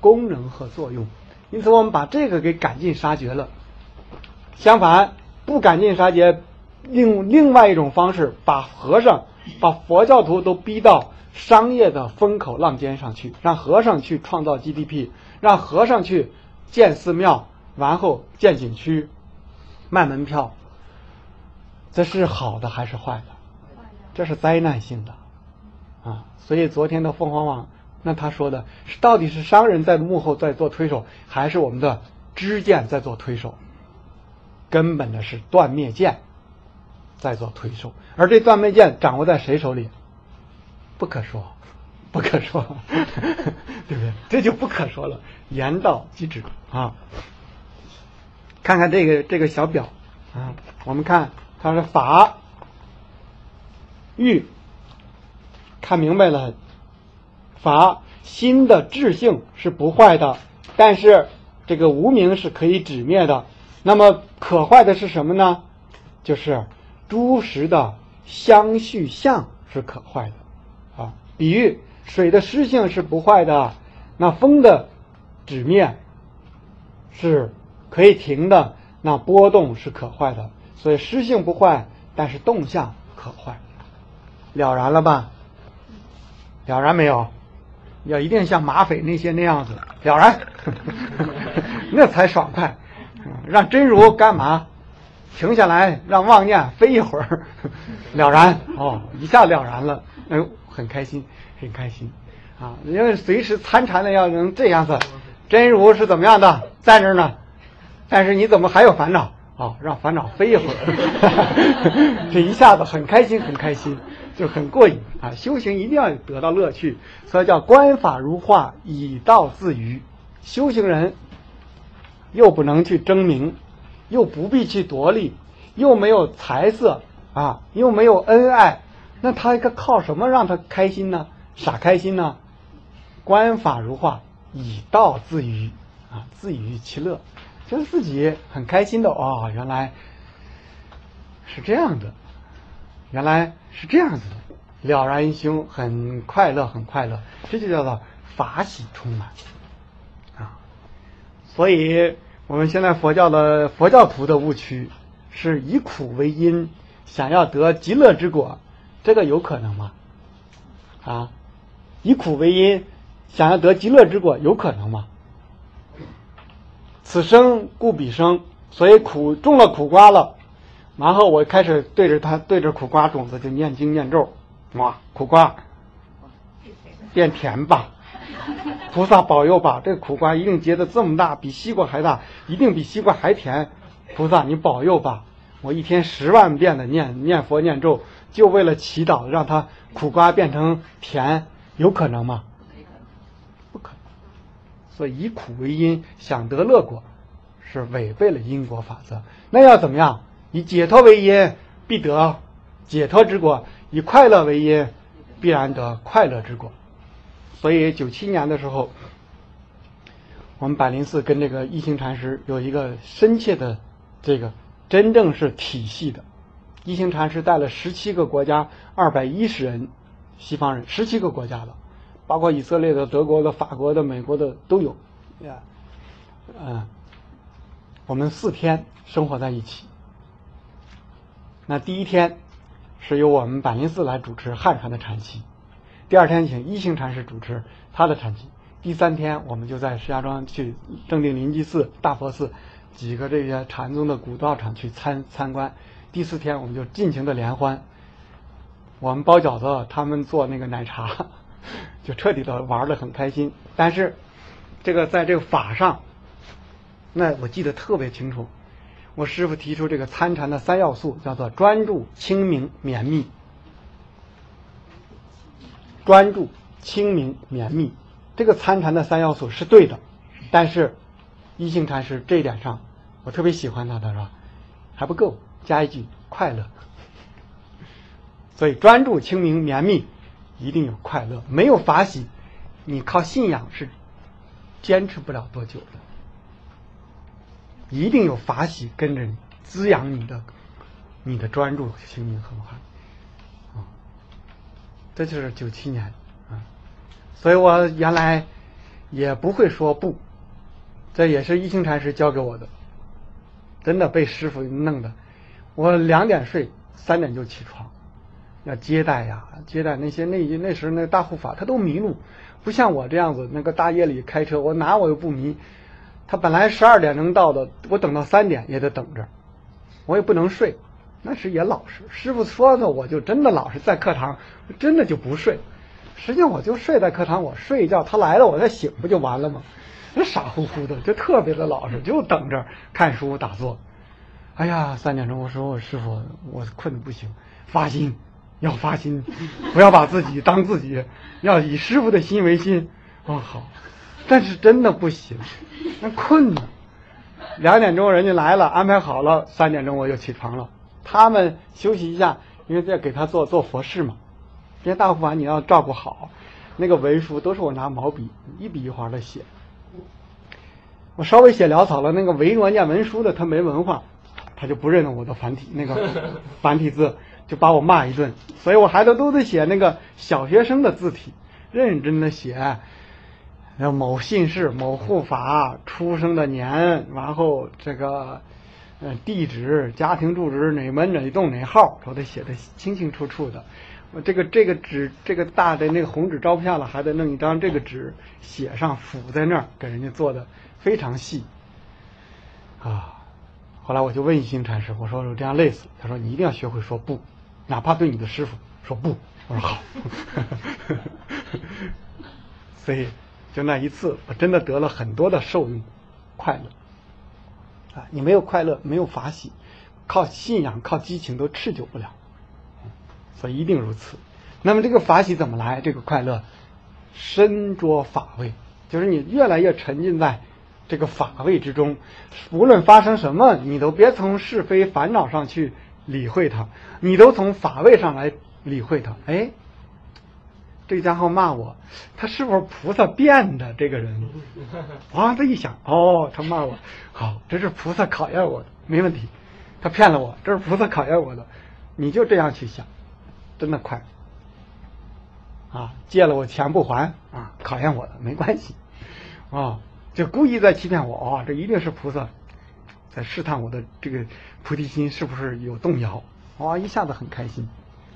功能和作用。因此我们把这个给赶尽杀绝了。相反，不赶尽杀绝，另外一种方式，把佛教徒都逼到商业的风口浪尖上去，让和尚去创造 GDP， 让和尚去建寺庙，然后建景区，卖门票。这是好的还是坏的？这是灾难性的啊！所以昨天的凤凰网，那他说的是，到底是商人在幕后在做推手，还是我们的知见在做推手？根本的是断灭剑在做推手，而这断灭剑掌握在谁手里？不可说，不可说，对不对？这就不可说了，言到即止啊！看看这个小表啊，我们看它是法欲，看明白了，法心的智性是不坏的，但是这个无明是可以止灭的。那么可坏的是什么呢？就是诸识的相续相是可坏的啊。比喻水的湿性是不坏的，那风的止灭是可以停的，那波动是可坏的。所以湿性不坏，但是动向可坏。了然了吧？了然没有？要一定像马匪那些那样子了然那才爽快。让真如干嘛？停下来，让妄念飞一会儿，了然哦，一下了然了，哎呦，很开心，很开心啊！因为随时参禅的要能这样子，真如是怎么样的，在那儿呢，但是你怎么还有烦恼？哦，让烦恼飞一会儿，这一下子很开心，很开心，就很过瘾啊！修行一定要得到乐趣，所以叫观法如画，以道自娱。修行人又不能去争名，又不必去夺利，又没有财色啊，又没有恩爱，那他一个靠什么让他开心呢？傻开心呢？观法如画，以道自娱啊，自娱其乐，就是自己很开心的哦，原来是这样的，原来是这样子的，了然于胸，很快乐，很快乐，这就叫做法喜充满啊。所以我们现在佛教徒的误区是以苦为因，想要得极乐之果，这个有可能吗？啊，以苦为因，想要得极乐之果，有可能吗？此生故彼生，所以种了苦瓜了，然后我开始对着苦瓜种子就念经念咒，哇，苦瓜变甜吧。菩萨保佑吧，这个苦瓜一定结得这么大，比西瓜还大，一定比西瓜还甜。菩萨你保佑吧，我一天10万遍的念佛念咒，就为了祈祷让它苦瓜变成甜，有可能吗？不可能。所以以苦为因，想得乐果，是违背了因果法则。那要怎么样？以解脱为因，必得解脱之果；以快乐为因，必然得快乐之果。所以97年的时候，我们百灵寺跟这个一行禅师有一个深切的这个真正是体系的。一行禅师带了17个国家210人，西方人17个国家的，包括以色列的、德国的、法国的、美国的都有。我们4天生活在一起。那第一天是由我们百灵寺来主持汉传的禅期，第二天请一行禅师主持他的禅期，第3天我们就在石家庄去正定临济寺、大佛寺几个这些禅宗的古道场去参观，第4天我们就尽情的联欢，我们包饺子，他们做那个奶茶，就彻底的玩得很开心。但是这个在这个法上，那我记得特别清楚，我师父提出这个参禅的3要素，叫做专注、清明、绵密。专注、清明、绵密，这个参禅的3要素是对的，但是一行禅师这一点上，我特别喜欢他的是吧？还不够，加一句快乐。所以专注、清明、绵密，一定有快乐。没有法喜，你靠信仰是坚持不了多久的。一定有法喜跟着你，滋养你的专注、清明和快。这就是97年啊，所以我原来也不会说不，这也是一行禅师教给我的。真的被师傅弄的，我2点睡，3点就起床，要接待呀，接待那时候那大护法他都迷路，不像我这样子，那个大夜里开车，我哪我又不迷。他本来12点能到的，我等到3点也得等着，我也不能睡，那时也老实。师傅说的，我就真的老实，在课堂真的就不睡。实际上我就睡在课堂，我睡一觉，他来了我再醒不就完了吗？那傻乎乎的，就特别的老实，就等着看书打坐。哎呀，3点钟我说师傅，我困得不行，发心，要发心，不要把自己当自己，要以师傅的心为心。好，但是真的不行，那困呢。2点钟人家来了，安排好了，3点钟我就起床了。他们休息一下，因为在给他做佛事嘛。这些大护法你要照顾好，那个文书都是我拿毛笔一笔一划的写。我稍微写潦草了，那个维罗念文书的他没文化，他就不认我的繁体字，就把我骂一顿。所以我孩子都得写那个小学生的字体，认真的写，某姓氏、某护法出生的年，然后这个地址、家庭住址、哪门哪栋哪号，都得写得清清楚楚的。我这个纸，这个大的那个红纸招不下了，还得弄一张这个纸写上，附在那儿，给人家做的非常细啊。后来我就问一行禅师，我说我这样累死。他说你一定要学会说不，哪怕对你的师傅说不。我说好。所以就那一次，我真的得了很多的受用快乐啊！你没有快乐，没有法喜，靠信仰、靠激情都持久不了。所以一定如此。那么这个法喜怎么来？这个快乐深着法味，就是你越来越沉浸在这个法味之中，无论发生什么，你都别从是非烦恼上去理会它，你都从法味上来理会它。哎，这个家伙骂我，他是不是菩萨变的这个人？他一想，他骂我，好，这是菩萨考验我的，没问题。他骗了我，这是菩萨考验我的，你就这样去想，真的快啊！借了我钱不还啊，考验我的没关系啊，就故意在欺骗我这一定是菩萨在试探我的这个菩提心是不是有动摇一下子很开心。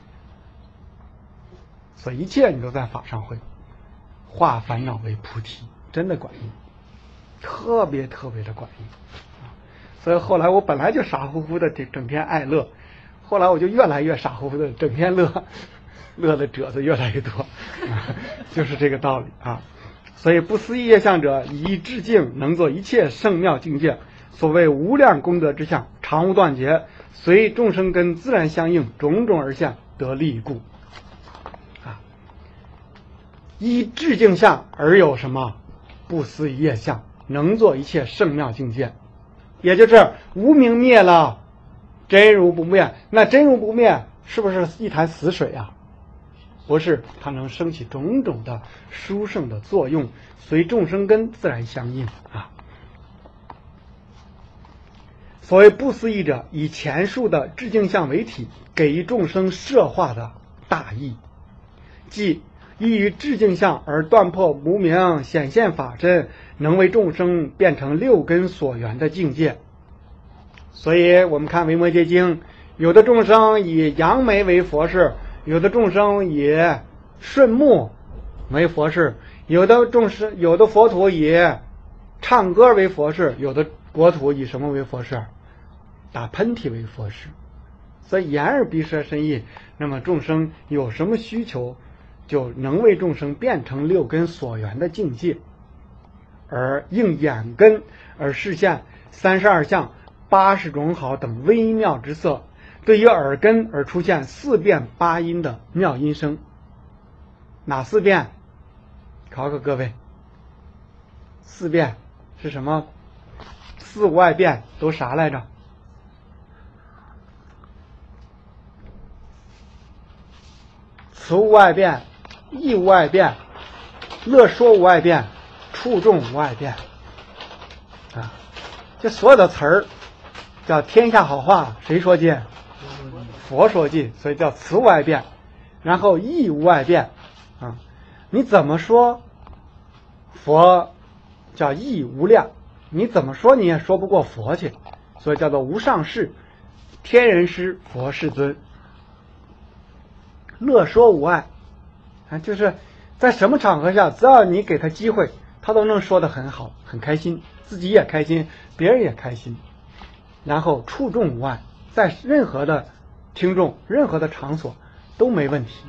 所以一切你都在法上会，化烦恼为菩提，真的管用，特别特别的管用。所以后来我本来就傻乎乎的整天爱乐，后来我就越来越傻乎乎的整天乐，乐的褶子越来越多，就是这个道理啊。所以不思议业相者，以至净能做一切圣妙境界。所谓无量功德之相，常无断绝，随众生根自然相应，种种而现，得利故。依至净相而有什么不思议业相，能做一切圣妙境界。也就是无明灭了，真如不灭。那真如不灭是不是一潭死水啊？不是，它能升起种种的殊胜的作用，随众生根自然相应啊。所谓不思议者，以前述的至净相为体，给予众生摄化的大义，即依于至净相而断破无明，显现法身，能为众生变成六根所缘的境界。所以我们看《维摩诘经》，有的众生以扬眉为佛事，有的众生以顺目为佛事，有的佛土以唱歌为佛事，有的国土以什么为佛事？打喷嚏为佛事。所以眼耳鼻舌身意，那么众生有什么需求，就能为众生变成六根所缘的境界，而应眼根而示现32相80种好等微妙之色，对于耳根而出现4变8音的妙音声。哪4变？考考各位，4变是什么？4无碍变都啥来着？词无碍变，意无碍变，乐说无碍变，触众无碍变啊！这所有的词儿叫天下好话，谁说尽？佛说尽，所以叫词无碍变。然后意无碍变啊！你怎么说佛叫义无量，你怎么说你也说不过佛去，所以叫做无上士，天人师，佛世尊。乐说无碍啊，就是在什么场合下，只要你给他机会，他都能说得很好，很开心，自己也开心，别人也开心。然后处众无碍，在任何的听众、任何的场所都没问题。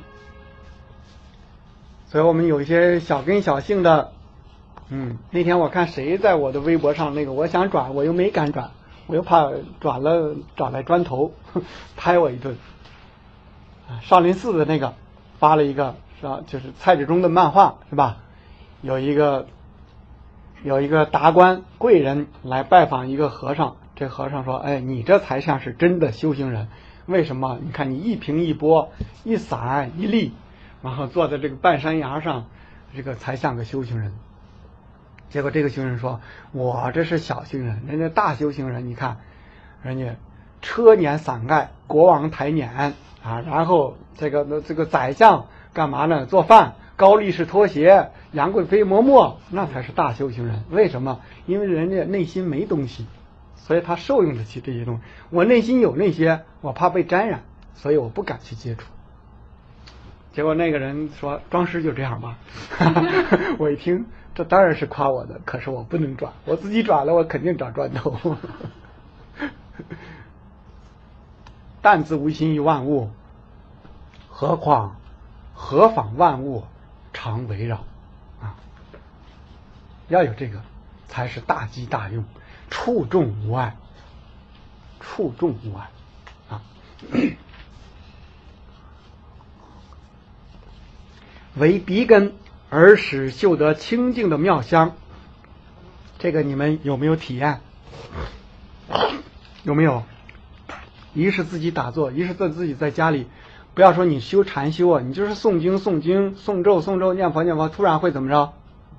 所以我们有一些小根小性的，那天我看谁在我的微博上那个，我想转，我又没敢转，我又怕转了找来砖头拍我一顿。少林寺的那个发了一个是吧，就是蔡志忠的漫画是吧？有一个达官贵人来拜访一个和尚，这和尚说：“哎，你这才像是真的修行人。为什么？你看你一平一波，一散一立，然后坐在这个半山崖上，这个才像个修行人。”结果这个修行人说：“我这是小修行人，人家大修行人，你看，人家车辇伞盖，国王抬辇啊，然后这个宰相干嘛呢？做饭。”高力士拖鞋，杨贵妃磨墨，那才是大修行人。为什么？因为人家内心没东西，所以他受用得起这些东西。我内心有那些，我怕被沾染，所以我不敢去接触。结果那个人说：“庄师就这样吧。”我一听，这当然是夸我的，可是我不能转，我自己转了，我肯定找砖头。但自无心于万物，何妨万物常围绕啊！要有这个，才是大机大用，处众无碍，处众无碍啊！为鼻根而使嗅得清净的妙香，这个你们有没有体验？有没有？一是自己打坐，一是自己在家里。不要说你修禅修啊，你就是诵经、诵咒、念佛，突然会怎么着？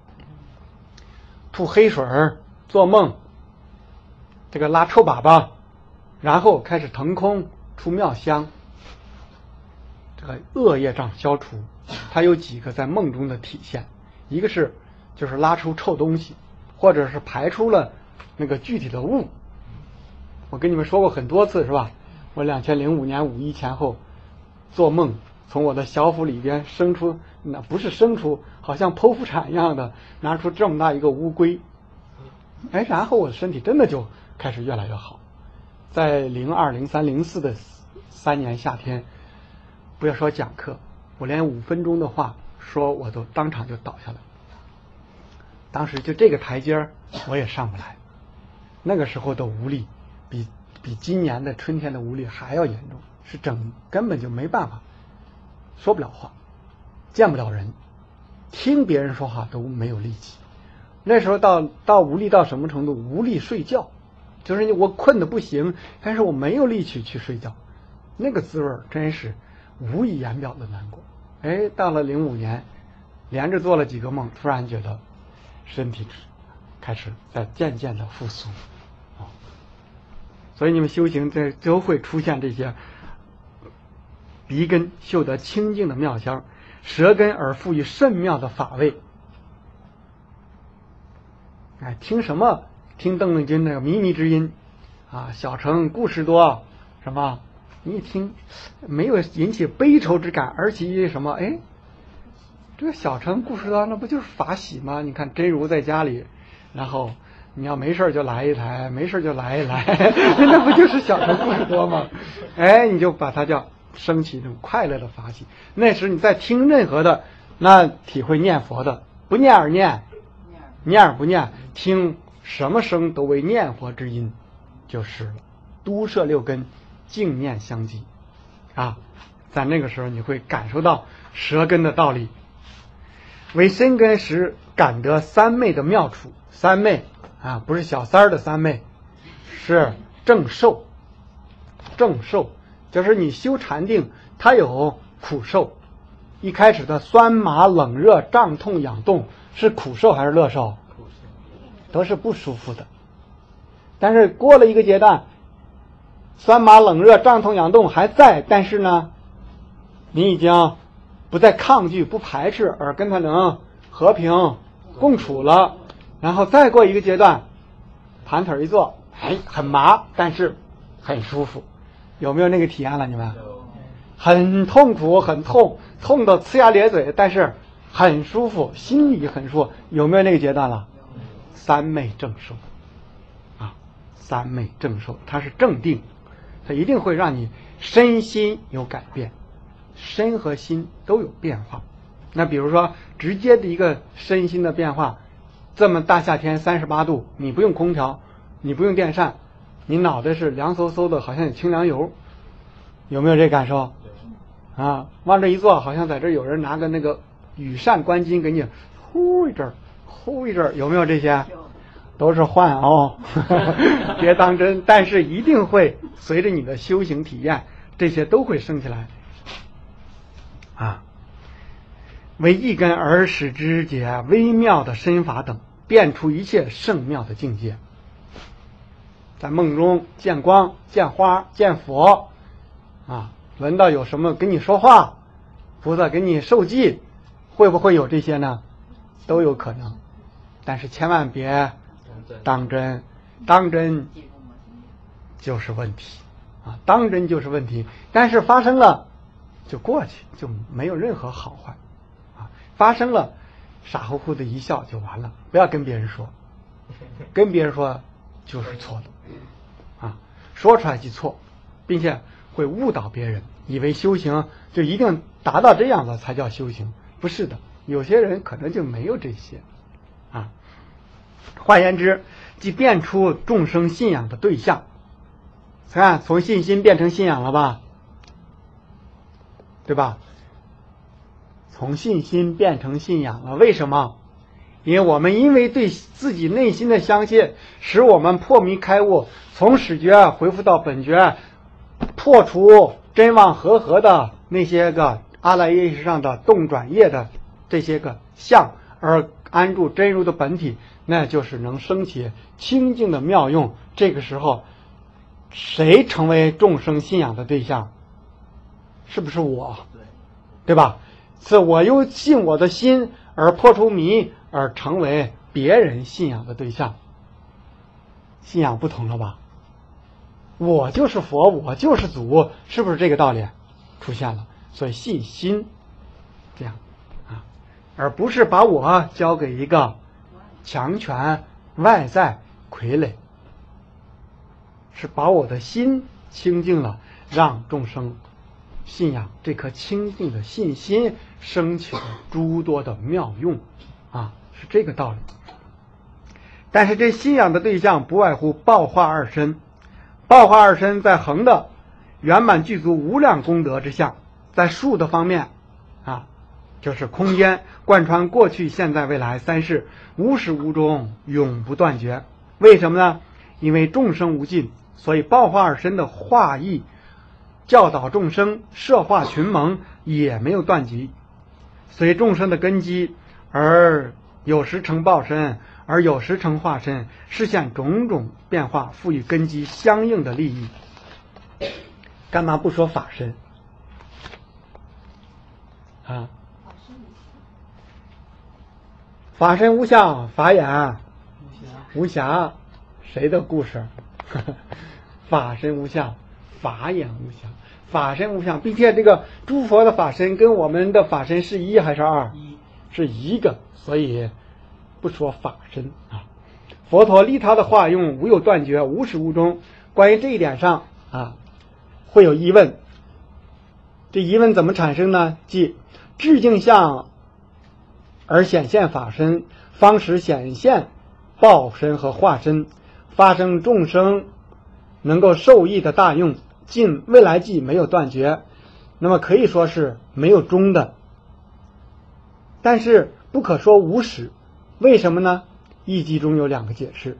吐黑水儿，做梦，这个拉臭粑粑，然后开始腾空出妙香。这个恶业障消除，它有几个在梦中的体现，一个是就是拉出臭东西，或者是排出了那个具体的物。我跟你们说过很多次是吧？我2005年5一前后做梦，从我的小腹里边生出，那不是生出，好像剖腹产一样的，拿出这么大一个乌龟。哎，然后我的身体真的就开始越来越好。在02、03、04的3年夏天，不要说讲课，我连5分钟的话说我都当场就倒下来。当时就这个台阶我也上不来，那个时候的无力比今年的春天的无力还要严重，是根本就没办法，说不了话，见不了人，听别人说话都没有力气。那时候到无力到什么程度？无力睡觉，就是我困得不行，但是我没有力气去睡觉，那个滋味真是无以言表的难过。哎，到了05年，连着做了几个梦，突然觉得身体开始在渐渐的复苏。所以你们修行这都会出现这些鼻根嗅得清净的妙香，舌根而赋予甚妙的法味。哎，听什么？听邓丽君那个靡靡之音啊，小城故事多什么？你一听没有引起悲愁之感，而其什么？哎，这个小城故事多，那不就是法喜吗？你看真如在家里，然后你要没事就来一台，没事就来一来，那不就是小城故事多吗？哎，你就把它叫升起这种快乐的法喜。那时你在听任何的，那体会念佛的，不念而念，念而不念，听什么声都为念佛之音，就是了。都摄六根，净念相继啊，在那个时候你会感受到舌根的道理。为身根时感得三昧的妙处，三昧啊，不是小三儿的三昧，是正受。正受就是你修禅定，它有苦受。一开始的酸麻冷热胀痛痒动是苦受还是乐受？都是不舒服的。但是过了一个阶段，酸麻冷热胀痛痒动还在，但是呢，你已经不再抗拒不排斥，而跟它能和平共处了，然后再过一个阶段，盘腿一坐，哎，很麻，但是很舒服，有没有那个体验了？你们很痛苦，很痛，痛到呲牙咧嘴，但是很舒服，心里很舒服，有没有那个阶段了？三昧正受啊，三昧正受，它是正定，它一定会让你身心有改变，身和心都有变化。那比如说直接的一个身心的变化，这么大夏天38度，你不用空调，你不用电扇，你脑袋是凉飕飕的，好像有清凉油，有没有这感受？啊，往这一坐，好像在这有人拿个那个羽扇纶巾给你呼一阵儿，呼一阵儿，有没有这些？都是幻哦，别当真。但是一定会随着你的修行体验，这些都会升起来。啊，为一根而使之解微妙的身法等，变出一切圣妙的境界。在梦中见光、见花、见佛，啊，闻到有什么跟你说话，菩萨给你受记，会不会有这些呢？都有可能，但是千万别当真，当真就是问题啊！当真就是问题。但是发生了就过去，就没有任何好坏啊！发生了，傻乎乎的一笑就完了，不要跟别人说，跟别人说就是错的啊！说出来即错，并且会误导别人，以为修行就一定达到这样了才叫修行，不是的，有些人可能就没有这些啊。换言之，即变出众生信仰的对象。看，从信心变成信仰了吧，对吧？从信心变成信仰了，为什么？因为我们因为对自己内心的相信，使我们破迷开悟，从始觉恢复到本觉，破除真妄合合的那些个阿赖耶识上的动转业的这些个相，而安住真如的本体，那就是能升起清净的妙用。这个时候，谁成为众生信仰的对象？是不是我？对吧？是我又信我的心而破除迷，而成为别人信仰的对象。信仰不同了吧？我就是佛，我就是祖，是不是这个道理出现了？所以信心这样啊，而不是把我交给一个强权外在傀儡，是把我的心清净了，让众生信仰这颗清净的信心升起了诸多的妙用啊，是这个道理。但是这信仰的对象不外乎报化二身，报化二身在恒的圆满具足无量功德之相，在数的方面啊，就是空间贯穿过去现在未来三世，无始无终，永不断绝。为什么呢？因为众生无尽，所以报化二身的化义教导众生摄化群蒙也没有断极，随众生的根基，而有时成报身，而有时成化身，实现种种变化，赋予根基相应的利益。干嘛不说法身啊？法身无相，法眼无暇，谁的故事？法身无相，法眼无暇，法身无相，并且这个诸佛的法身跟我们的法身是一还是二？是一个，所以不说法身啊。佛陀利他的化用无有断绝，无始无终。关于这一点上啊，会有疑问。这疑问怎么产生呢？即智镜相而显现法身，方使显现报身和化身，发生众生能够受益的大用，尽未来际没有断绝，那么可以说是没有终的。但是不可说无始，为什么呢？义记中有两个解释。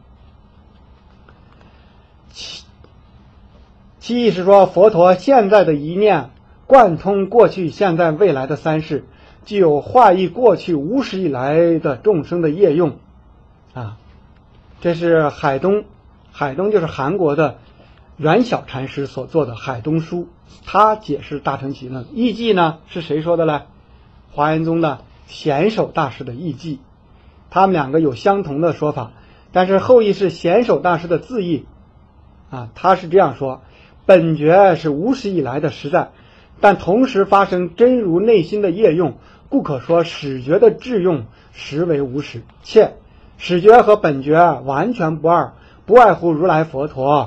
其意是说，佛陀现在的一念贯通过去现在未来的三世，具有化益过去无始以来的众生的业用啊。这是海东就是韩国的袁小禅师所做的海东书，他解释大乘起论。义记呢是谁说的呢？华严宗的贤首大师的义记， 他们两个有相同的说法，但是后羿是贤首大师的字义啊，他是这样说：本觉是无始以来的实在，但同时发生真如内心的业用，故可说始觉的智用实为无始，且始觉和本觉完全不二，不外乎如来佛陀，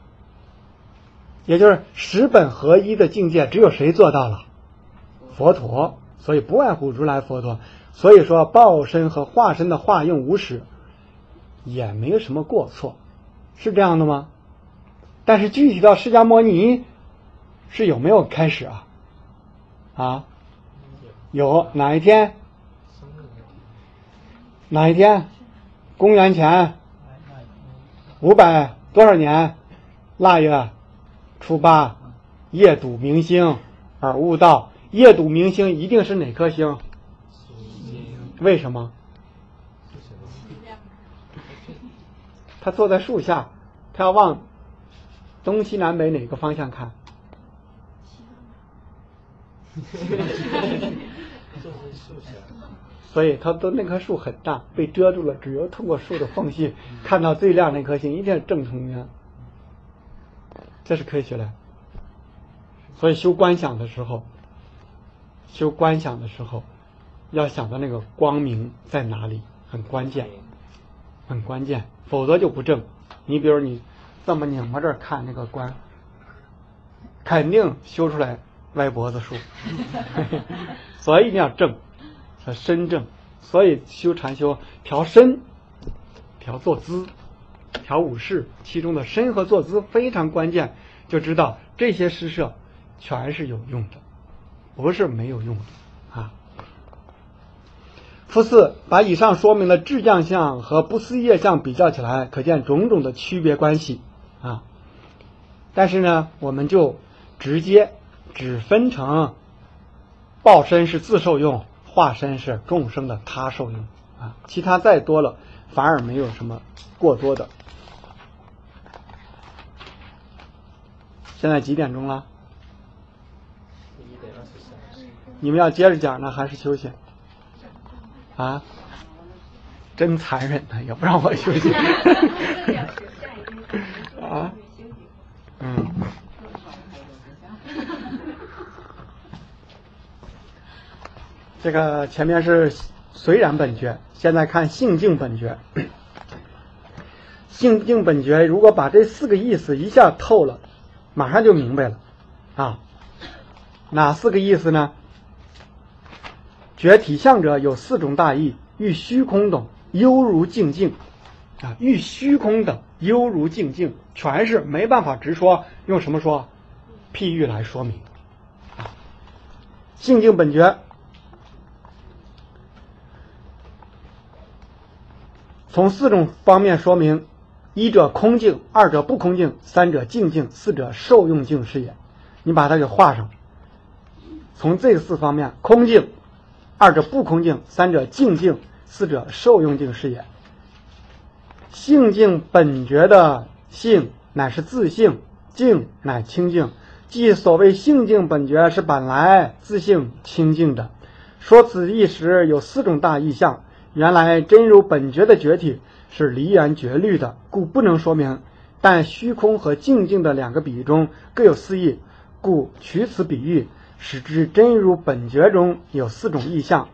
也就是十本合一的境界，只有谁做到了？佛陀，所以不外乎如来佛陀。所以说报身和化身的化用无始也没有什么过错，是这样的吗？但是具体到释迦牟尼是有没有开始啊？有，哪一天？哪一天？公元前500多少年？腊月初8，夜睹明星而悟道。夜睹明星一定是哪颗星？为什么？他坐在树下，他要往东西南北哪个方向看？所以他都那棵树很大，被遮住了，只有通过树的缝隙看到最亮那颗星，一定是正中央。这是科学的。所以修观想的时候，要想到那个光明在哪里，很关键，很关键，否则就不正。你比如你这么拧巴这儿看那个观，肯定修出来歪脖子树。所以一定要正，身正。所以修禅修调身、调坐姿、调五事，其中的身和坐姿非常关键，就知道这些施设全是有用的，不是没有用的啊。夫四，把以上说明的智将相和不思业相比较起来，可见种种的区别关系啊。但是呢，我们就直接只分成报身是自受用，化身是众生的他受用啊，其他再多了反而没有什么过多的。现在几点钟了？你们要接着讲呢，还是休息？啊，真残忍呢，也不让我休息。啊，这个前面是随然本觉，现在看性净本觉。性净本觉如果把这4个意思一下透了，马上就明白了啊。哪4个意思呢？觉体相者有4种大义，欲虚空等犹如静静啊，欲虚空等犹如静静，全是没办法直说，用什么说？譬喻来说明啊。性净本觉从4种方面说明：一者空净，二者不空净，三者静净，四者受用净是也。你把它给画上，从这4方面，空净，二者不空净，三者静净，四者受用净是也。性净本觉的性乃是自性，净乃清净，即所谓性净本觉是本来自性清净的。说此一时有4种大意象，原来真如本觉的觉体是离言绝虑的，故不能说明，但虚空和静静的2个比喻中各有4义，故取此比喻，使之真如本觉中有4种意象。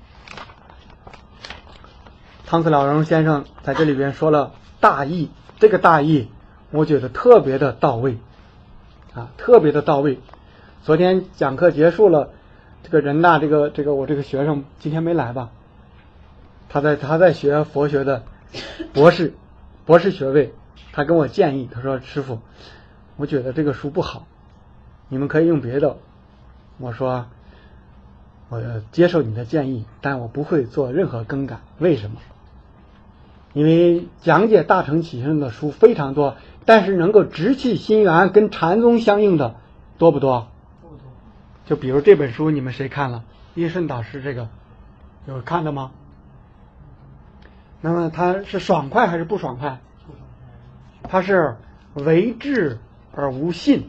汤次了荣先生在这里边说了大义，这个大义我觉得特别的到位啊，特别的到位。昨天讲课结束了，这个人大这个我这个学生今天没来吧？他在学佛学的博士学位，他跟我建议，他说师父，我觉得这个书不好，你们可以用别的。我说我接受你的建议，但我不会做任何更改。为什么？因为讲解大乘起信的书非常多，但是能够直契心源跟禅宗相应的多不多？不多。就比如这本书，你们谁看了？印顺导师这个有看的吗？那么它是爽快还是不爽快？它是为智而无信。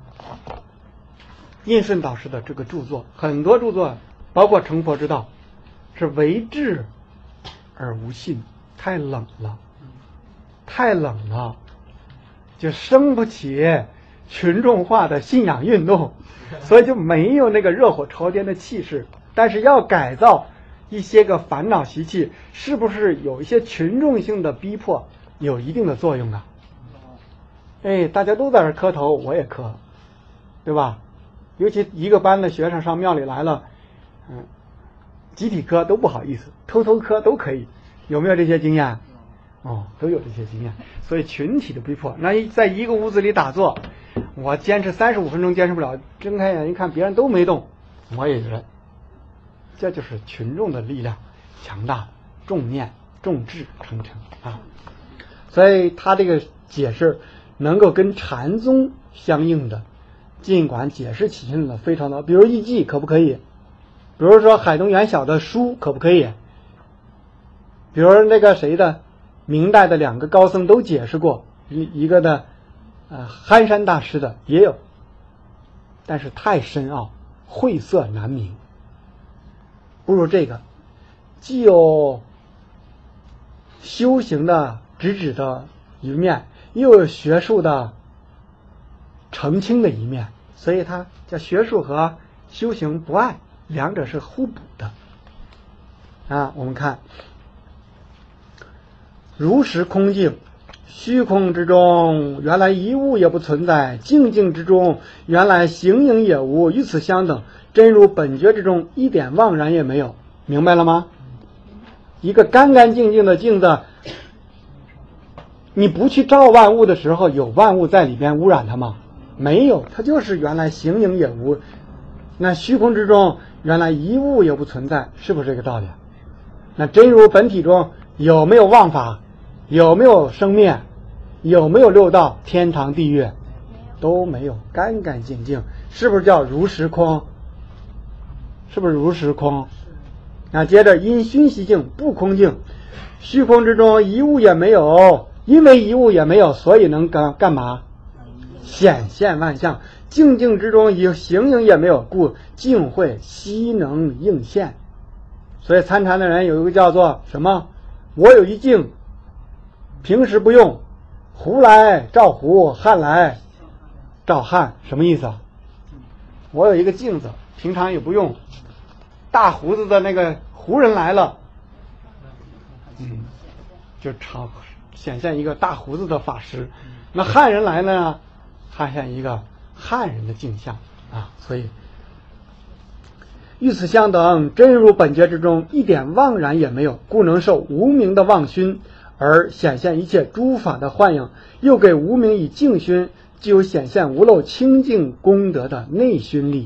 印顺导师的这个著作，很多著作包括成佛之道，是为智而无信，太冷了，太冷了，就生不起群众化的信仰运动，所以就没有那个热火朝天的气势。但是要改造一些个烦恼习气，是不是有一些群众性的逼迫有一定的作用啊？哎，大家都在这磕头，我也磕，对吧？尤其一个班的学生上庙里来了，集体磕都不好意思，偷偷磕都可以，有没有这些经验？哦，都有这些经验。所以群体的逼迫，那在一个屋子里打坐，我坚持35分钟坚持不了，睁开眼一看别人都没动，我也忍。这就是群众的力量强大，众念众志成城啊。所以他这个解释能够跟禅宗相应的，尽管解释起信了非常多，比如易记可不可以？比如说海东元晓的书可不可以？比如那个谁的明代的2个高僧都解释过，一个的憨山大师的也有，但是太深奥，晦涩难明，不如这个既有修行的直指的一面，又有学术的澄清的一面，所以它叫学术和修行不碍，两者是互补的啊。我们看如实空境，虚空之中原来一物也不存在，静静之中原来形影也无，与此相等，真如本觉之中一点妄然也没有。明白了吗？一个干干净净的镜子，你不去照万物的时候，有万物在里边污染它吗？没有，它就是原来形影也无。那虚空之中原来一物也不存在，是不是这个道理？那真如本体中有没有妄法？有没有生灭？有没有六道天堂地狱？都没有，干干净净，是不是叫如实空？是不是如实空？那接着因熏习境不空境，虚空之中一物也没有，因为一物也没有，所以能干嘛？显现万象。静静之中以形影也没有，故静慧悉能应现。所以参禅的人有一个叫做什么？我有一镜，平时不用，胡来照胡，汉来照汉，什么意思啊？我有一个镜子，平常也不用，大胡子的那个胡人来了，就显现一个大胡子的法师。那汉人来了呢，汉现一个汉人的镜像啊。所以与此相等，真如本觉之中一点妄然也没有，故能受无明的妄熏，而显现一切诸法的幻影，又给无明以净熏，具有显现无漏清净功德的内熏力。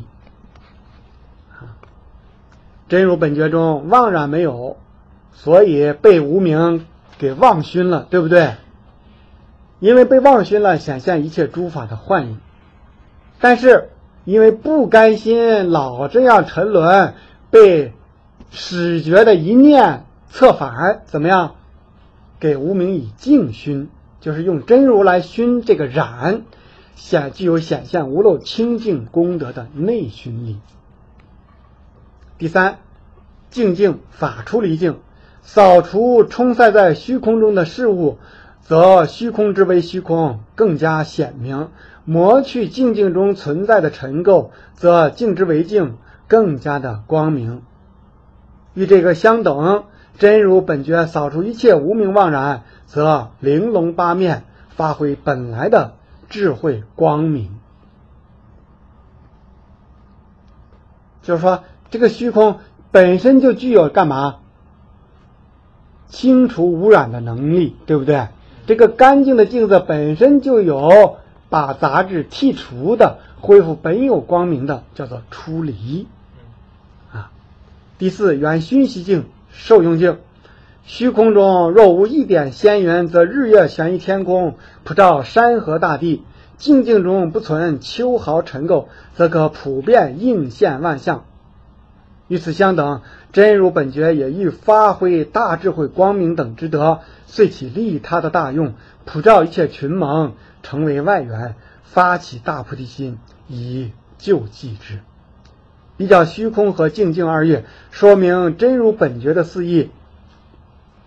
真如本觉中妄然没有，所以被无明给妄熏了，对不对？因为被妄熏了，显现一切诸法的幻影。但是因为不甘心老这样沉沦，被始觉的一念策反，怎么样？给无明以净熏，就是用真如来熏这个染，具有显现无漏清净功德的内熏力。第三，净净法出离境，扫除充塞在虚空中的事物，则虚空之为虚空更加显明；磨去净净中存在的尘垢，则净之为净更加的光明。与这个相等，真如本觉扫除一切无明妄然，则玲珑八面，发挥本来的智慧光明。就是说这个虚空本身就具有干嘛？清除污染的能力，对不对？这个干净的镜子本身就有把杂质剔除的，恢复本有光明的，叫做出离啊。第四，缘熏习境受用境，虚空中若无一点仙缘，则日月悬于天空，普照山河大地；静静中不存秋毫尘垢，则可普遍应现万象。与此相等，真如本觉也欲发挥大智慧光明等之德，遂起利他的大用，普照一切群蒙，成为外缘，发起大菩提心，以救济之。比较虚空和静静二业，说明真如本觉的四义。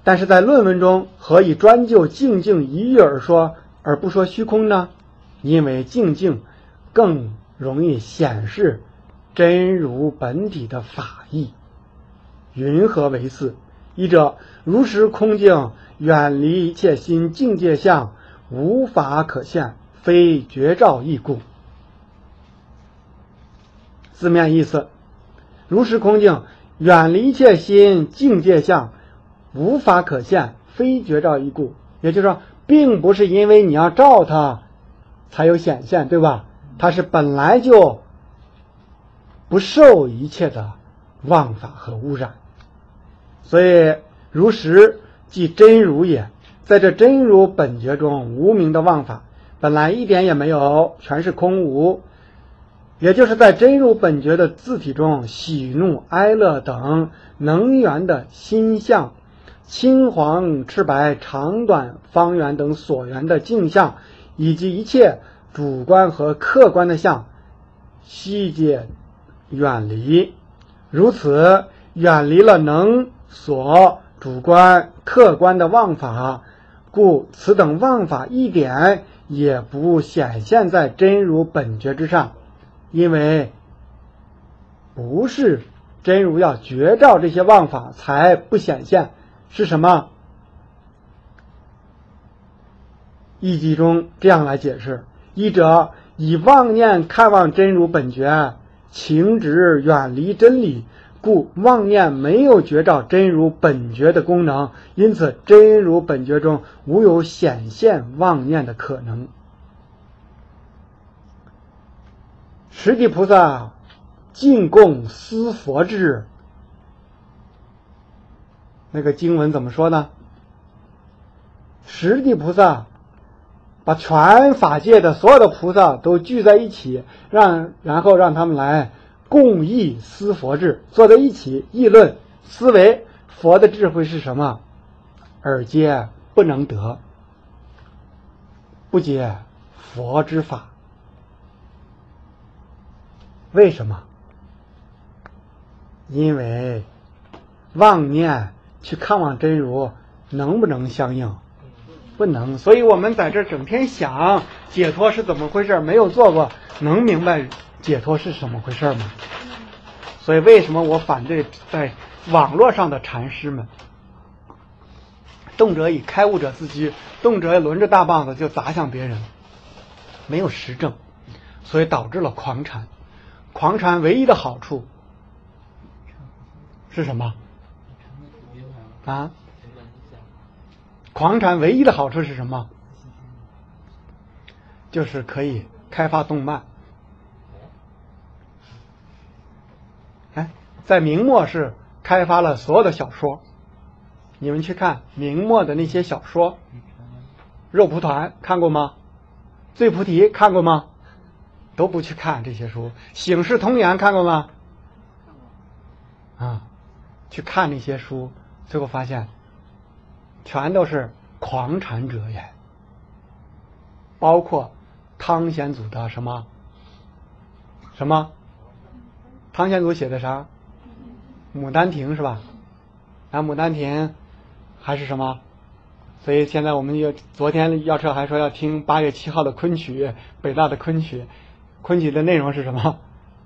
但是在论文中何以专就静静一喻而说，而不说虚空呢？因为静静更容易显示真如本体的法义。云何为四？一者，如实空静，远离一切心境界相，无法可现，非觉照义故。字面意思，如实空静，远离一切心境界相，无法可现，非觉照义故。也就是说，并不是因为你要照它才有显现，对吧？它是本来就不受一切的妄法和污染。所以如实即真如也，在这真如本觉中，无明的妄法本来一点也没有，全是空无。也就是在真如本觉的自体中，喜怒哀乐等能缘的心相，青黄赤白长短方圆等所缘的境相，以及一切主观和客观的相，悉皆远离。如此远离了能所主观客观的妄法，故此等妄法一点也不显现在真如本觉之上。因为不是真如要觉照这些妄法才不显现，是什么？义记中这样来解释：一者，以妄念看望真如本觉，情执远离真理，故妄念没有觉照真如本觉的功能，因此真如本觉中无有显现妄念的可能。十地菩萨进供思佛智，那个经文怎么说呢？十地菩萨把全法界的所有的菩萨都聚在一起，然后让他们来共议思佛智，坐在一起议论思维佛的智慧是什么，尔皆不能得，不解佛之法。为什么？因为妄念去看望真如能不能相应？不能。所以我们在这整天想解脱是怎么回事，没有做过，能明白解脱是什么回事吗？所以为什么我反对在网络上的禅师们动辄以开悟者自居，动辄轮着大棒子就砸向别人，没有实证，所以导致了狂禅。狂禅唯一的好处是什么啊？狂禅唯一的好处是什么？就是可以开发动漫。哎，在明末是开发了所有的小说，你们去看明末的那些小说，肉蒲团看过吗？醉菩提看过吗？都不去看这些书。醒世通言看过吗？啊，去看那些书，最后发现全都是狂禅者也，包括汤显祖的什么汤显祖写的啥牡丹亭是吧？然后牡丹亭还是什么？所以现在我们昨天药车还说要听8月7号的昆曲，北大的昆曲的内容是什么？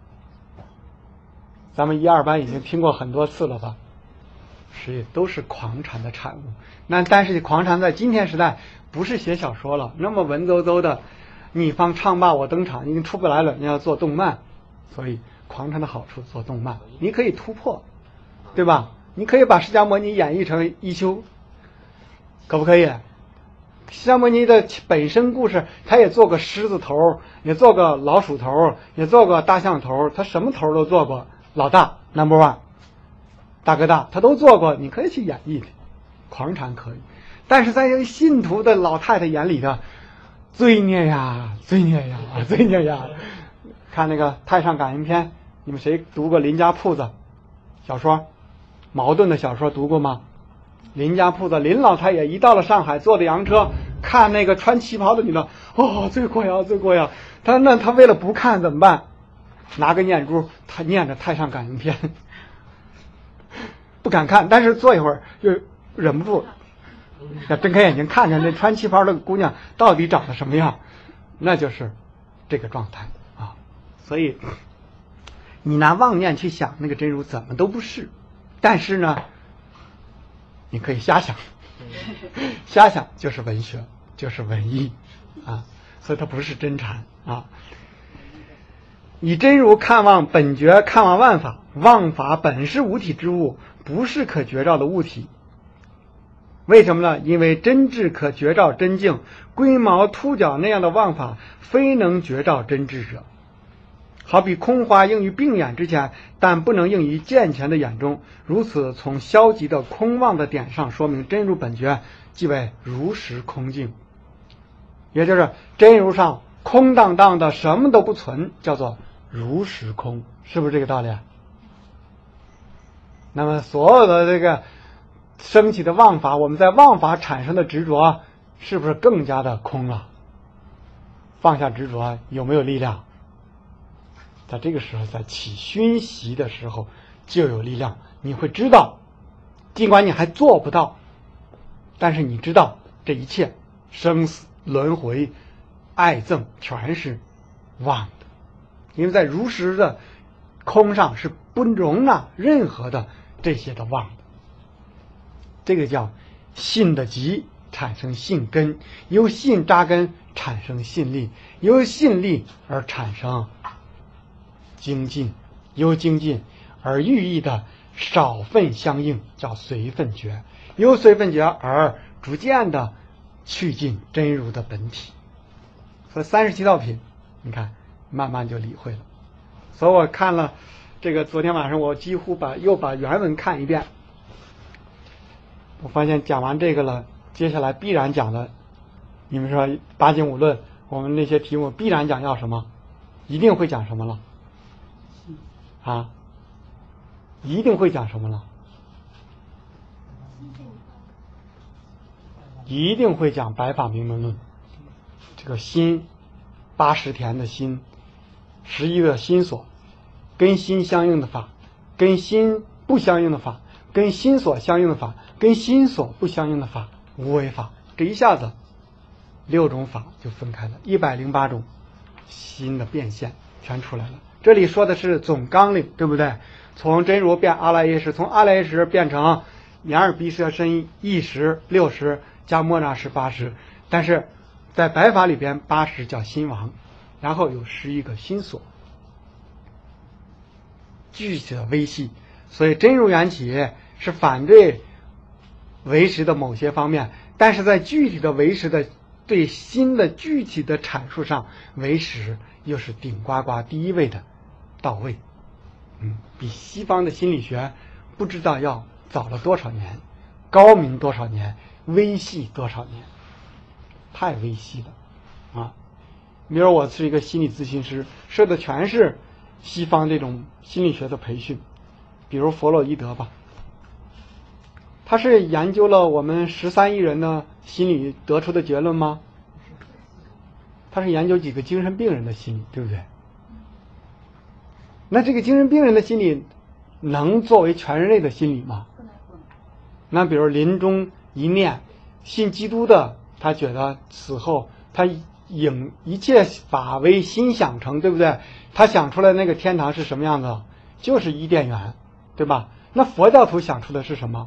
咱们1、2班已经听过很多次了吧？是，都是狂禅的产物。但是狂禅在今天时代不是写小说了，那么文绉绉的，你方唱罢我登场，已经出不来了。你要做动漫，所以狂禅的好处做动漫，你可以突破，对吧？你可以把释迦牟尼演绎成一休，可不可以？释迦牟尼的本身故事，他也做个狮子头，也做个老鼠头，也做个大象头，他什么头都做过。老大 number one， 大哥大他都做过，你可以去演绎。狂禅可以，但是在信徒的老太太眼里的罪孽呀，罪孽呀，罪孽呀！看那个《太上感应篇》，你们谁读过林家铺子小说？矛盾的小说读过吗？林家铺子林老太爷一到了上海，坐的洋车，看那个穿旗袍的女的，哦，罪过呀，罪过呀！他为了不看怎么办？拿个念珠，他念着《太上感应篇》，不敢看，但是坐一会儿就忍不住要睁开眼睛看看那穿旗袍的姑娘到底长得什么样，那就是这个状态啊。所以你拿妄念去想那个真如怎么都不是，但是呢你可以瞎想，瞎想就是文学，就是文艺啊，所以它不是真禅啊。以真如看望本觉，看望万法，妄法本是无体之物，不是可觉照的物体。为什么呢？因为真智可觉照真境，龟毛秃角那样的妄法非能觉照真智者。好比空花映于病眼之前，但不能映于健全的眼中，如此从消极的空妄的点上说明真如本觉即为如实空境，也就是真如上空荡荡的什么都不存，叫做如实空，是不是这个道理？那么所有的这个升起的妄法，我们在妄法产生的执着是不是更加的空了？放下执着有没有力量？在这个时候，在起熏习的时候就有力量。你会知道，尽管你还做不到，但是你知道这一切生死轮回爱憎全是妄的，因为在如实的空上是不容纳任何的这些的妄的。这个叫信的极产生信根，由信扎根产生信力，由信力而产生精进，由精进而寓意的少分相应，叫随分觉，由随分觉而逐渐的去尽真如的本体。所以37道品你看慢慢就理会了。所以我看了这个，昨天晚上我几乎又把原文看一遍，我发现讲完这个了，接下来必然讲的，你们说八经五论我们那些题目必然讲要什么，一定会讲什么了啊？一定会讲什么了？一定会讲白法明门论。这个心80田的心，11个心所，跟心相应的法，跟心不相应的法，跟心所相应的法，跟心所不相应的法，无为法，这一下子6种法就分开了，108种心的变现全出来了。这里说的是总纲领，对不对？从真如变阿赖耶识，从阿赖耶识变成眼耳鼻舌身意识60加末那识80，但是在白法里边80叫心王，然后有11个心所，具体的微细。所以真如缘起是反对唯识的某些方面，但是在具体的唯识的对心的具体的阐述上，唯识又是顶呱呱第一位的到位。比西方的心理学不知道要早了多少年，高明多少年，微细多少年，太微细了啊！比如我是一个心理咨询师，受的全是西方这种心理学的培训，比如弗洛伊德吧，他是研究了我们13亿人的心理得出的结论吗？他是研究几个精神病人的心理，对不对？那这个精神病人的心理能作为全人类的心理吗？那比如临终一念信基督的，他觉得死后他引一切法为心想成，对不对？他想出来那个天堂是什么样子？就是伊甸园，对吧？那佛教徒想出的是什么？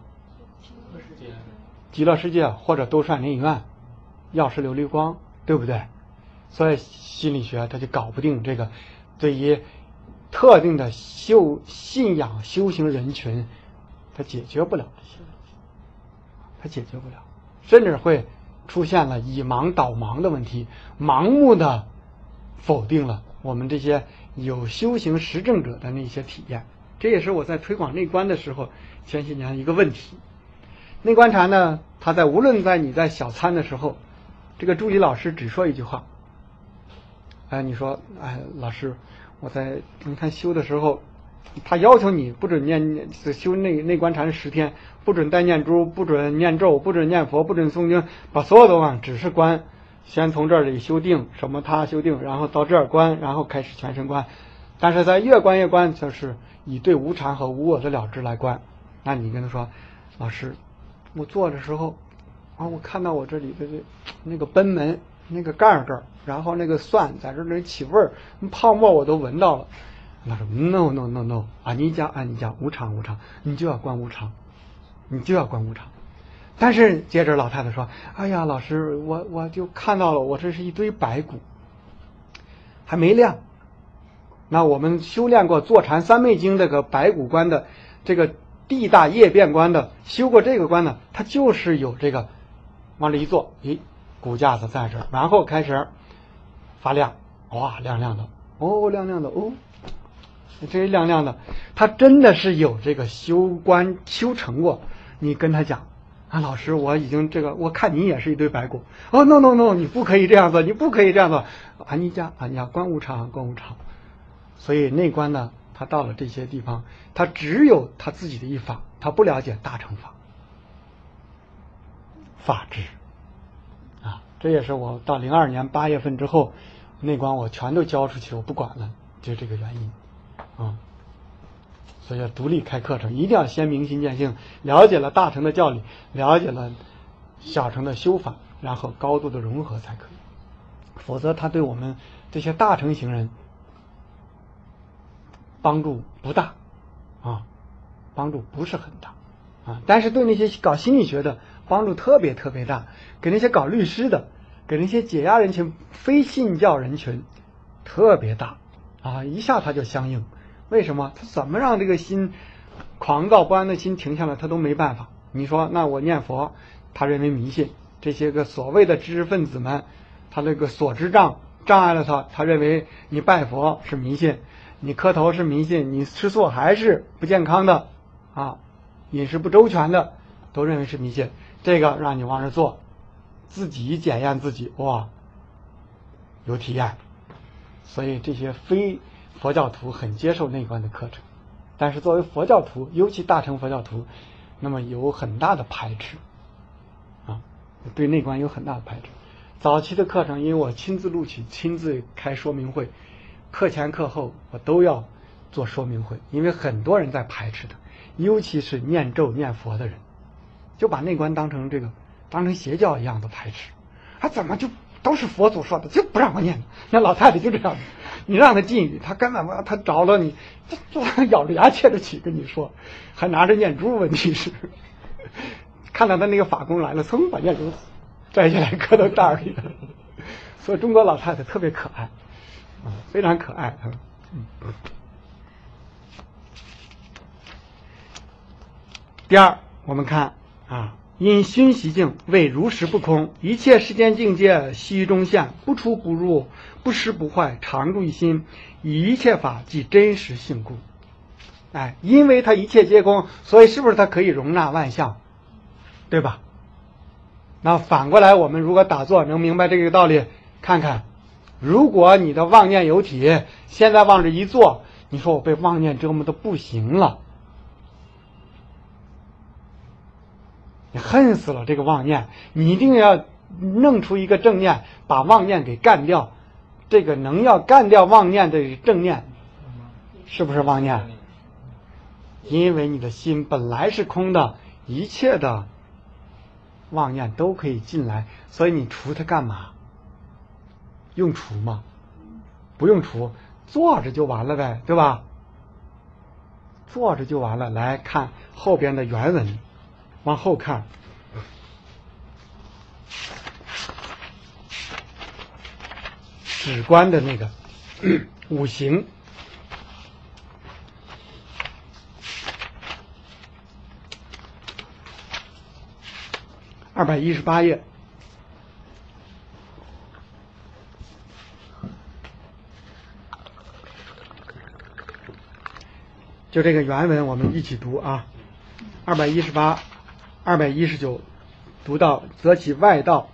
极乐世界或者兜率莲影院，药师琉璃光，对不对？所以心理学他就搞不定这个对于特定的信仰修行人群，他解决不了这些问题，他解决不了，甚至会出现了以盲导盲的问题，盲目的否定了我们这些有修行实证者的那些体验。这也是我在推广内观的时候前些年一个问题。内观禅呢，他无论你在小参的时候，这个助理老师只说一句话，你说老师，你看修的时候，他要求你不准修内观禅10天，不准带念珠，不准念咒，不准念佛，不准诵经，把所有的忘，只是观，先从这里修定，什么他修定，然后到这儿观，然后开始全身观。但是在越观越观，就是以对无常和无我的了知来观。那你跟他说，老师， 我做的时候啊，我看到我这里的那个贲门那个盖儿这儿，然后那个蒜在这里起味儿，泡沫我都闻到了。他说 no no no no， 阿尼加无常无常，你就要观无常，你就要观无常。但是接着老太太说，哎呀老师，我就看到了，我这是一堆白骨，还没亮。那我们修炼过坐禅三昧经这个白骨观的这个地大业变观的，修过这个观呢，它就是有这个往这一坐，咦，骨架子在这儿，然后开始发亮，哇，亮亮的，哦，亮亮的，哦，这亮亮的，他真的是有这个修观修成过。你跟他讲啊，老师，我已经这个，我看你也是一堆白骨。哦 ，no no no， 你不可以这样做，你不可以这样做。阿尼加观无常，观无常。所以内观呢，他到了这些地方，他只有他自己的一法，他不了解大乘法，法治啊，这也是我到02年8月份之后，内观我全都交出去，我不管了，就这个原因啊。所以要独立开课程，一定要先明心见性，了解了大乘的教理，了解了小乘的修法，然后高度的融合才可以。否则他对我们这些大乘行人帮助不大啊，帮助不是很大啊。但是对那些搞心理学的帮助特别特别大，给那些搞律师的，给那些解压人群、非信教人群特别大啊，一下他就相应。为什么？他怎么让这个心狂躁不安的心停下来，他都没办法。你说，那我念佛，他认为迷信；这些个所谓的知识分子们，他那个所知障碍了他认为你拜佛是迷信，你磕头是迷信，你吃素还是不健康的啊，饮食不周全的，都认为是迷信。这个让你往这做，自己检验自己，哇，有体验。所以这些非佛教徒很接受内观的课程，但是作为佛教徒，尤其大乘佛教徒，那么有很大的排斥啊，对内观有很大的排斥。早期的课程，因为我亲自录取，亲自开说明会，课前课后我都要做说明会，因为很多人在排斥的，尤其是念咒念佛的人，就把内观当成邪教一样的排斥。他怎么就都是佛祖说的，就不让我念？那老太太就这样，你让他禁语，他根本他找了你，他咬着牙切着齿跟你说，还拿着念珠。问题是，看到他那个法工来了，噌把念珠摘下来搁到袋里了。所以中国老太太特别可爱，非常可爱。第二，我们看啊。因熏习境为如实不空，一切世间境界悉于中现，不出不入，不失不坏，常住一心，以一切法即真实性故。哎，因为它一切皆空，所以是不是它可以容纳万象，对吧？那反过来，我们如果打坐能明白这个道理，看看，如果你的妄念有体，现在往这一坐，你说我被妄念折磨的不行了，你恨死了这个妄念，你一定要弄出一个正念，把妄念给干掉。这个能要干掉妄念的正念，是不是妄念？因为你的心本来是空的，一切的妄念都可以进来，所以你除它干嘛？用除吗？不用除，坐着就完了呗，对吧？坐着就完了。来看后边的原文，往后看，止观的那个五行，218页。就这个原文我们一起读啊，218、219读到择其外道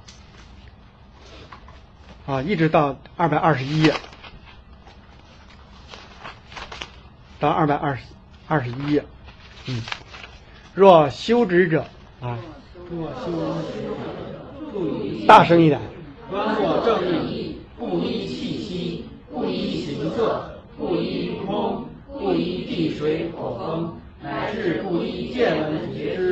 啊，一直到221页，到221页。若修止者啊，大声一点。 观我正义，不依气息，不依形色，不依空，不依地水火风，乃至不依见闻觉知，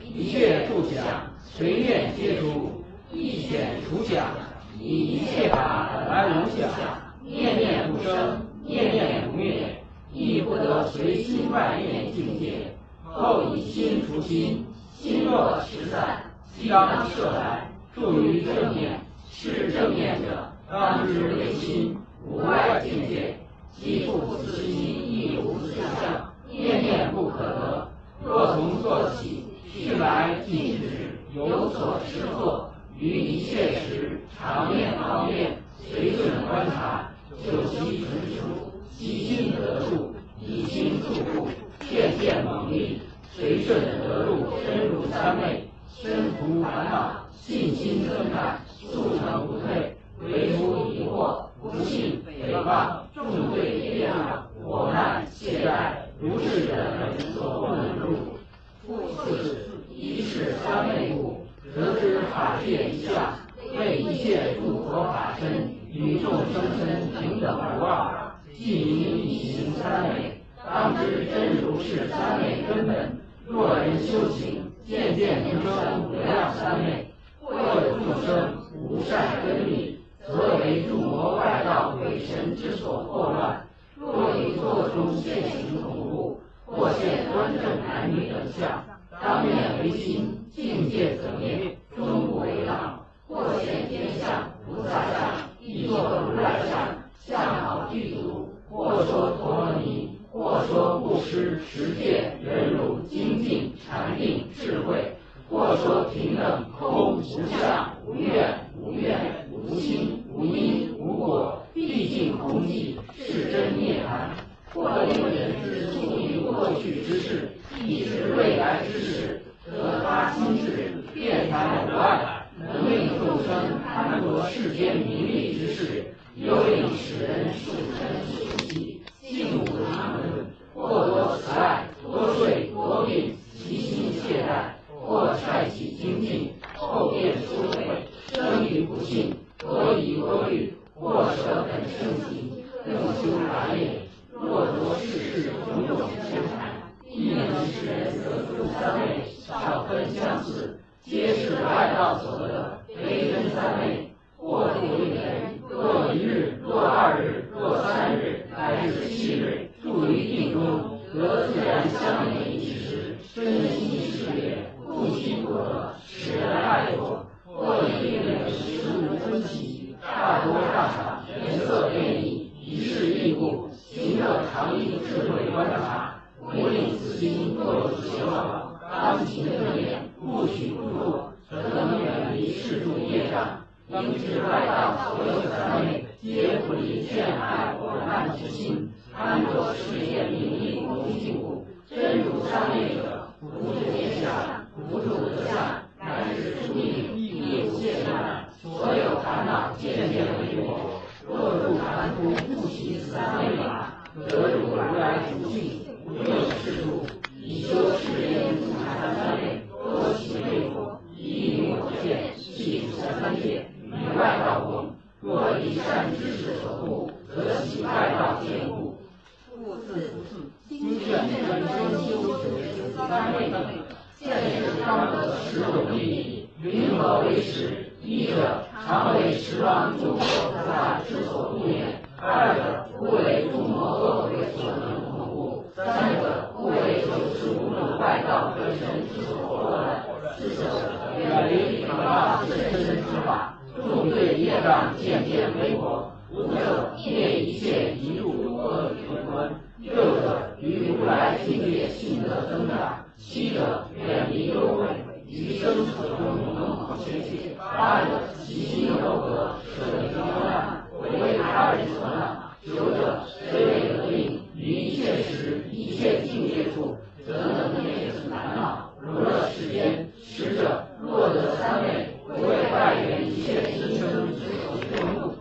一切处想，随念皆出，一显除想，以一切法本来无想，念念不生，念念不灭，亦不得随心外念境界。后以心除心，心若持散，即当摄来，住于正念。是正念者，当知为心，无外境界。即复自心，亦无自相，念念不可得。若从做起，去来尽止，有所施作，于一切时，常念方便，随顺观察，就其纯熟，其心得入，以心助故，片片猛力，随顺得入，深入三昧，身除烦恼，信心增长，速成不退。唯独疑惑、不信、诽谤、重罪业障、我难、懈怠，如是等人所不能入。四一是三昧故，得知法界一相，为一切诸佛法身与众生身平等无二，即名一行三昧。当知真如是三昧根本。若人修行，渐渐能生无量三昧，或有众生无善根力，则为诸魔外道鬼神之所祸乱。若以作中现行恐怖，或现端正男女等相，当面为心，境界则灭，终不为浪。或现天相、菩萨相，亦作如来相，相好具足。或说陀罗尼，或说布施、持戒、忍辱、精进、禅定、智慧。或说平等、空、无相、无愿、无愿、无心、无因、无果，毕竟空寂，是真涅槃。或令人知处于过去之事，亦知未来之事，得他心智，辩才无碍，能令众生贪着世间名利之事，又令使人数身属己，性无常论。或多慈爱，多睡，多病，其心懈怠。或率起精进，后变疏毁，生于不信，多疑多虑。或舍本圣行，更修法业。若着世事种种相缠，亦能使人得入三昧，少分相似，皆是外道所得，非真三昧。或度令人，若一日，若二日，若三日，乃至7日，住于定中，得自然相应一时，身心事业，不期不得，使人爱作。或以令人食无分歧，大多大少，颜色变异，一事异故，行者常以智慧观察，不令自心堕入邪网，当行正念，不许不入，则能远离世诸业障。应知外道所有三昧，皆不离见爱我难之心，贪着世间名利恭敬故。真如三昧者，不住见相，不住得相，乃至出命，亦无懈怠，所有烦恼渐渐为我。若入凡夫不习三昧法，得入如来主性，无有是处。以修世间诸禅三昧，多起为果，一名我见，系属三界，与外道共。若以善知识所护，则起外道见故。经卷真修持三昧等，现时当得10种利益。云何为实？一者，常为十方诸佛菩萨之所护念；二者，不为诸魔恶鬼所能恐怖；三者，不为95种外道鬼神之所祸乱；四者，远离诽谤自身之法，众罪业障渐渐微薄；五者，灭一切一入诸恶鬼魂观；六者，于如来境界信德增长；七者，远离忧悔，于生死中能往学界；八者，其心柔和，舍离忧难，为他人所恼；九者，虽未得定，于一切时、一切境界处，则能灭除烦恼，如乐世间；十者，若得三昧，不为外缘一切生生之所困怖。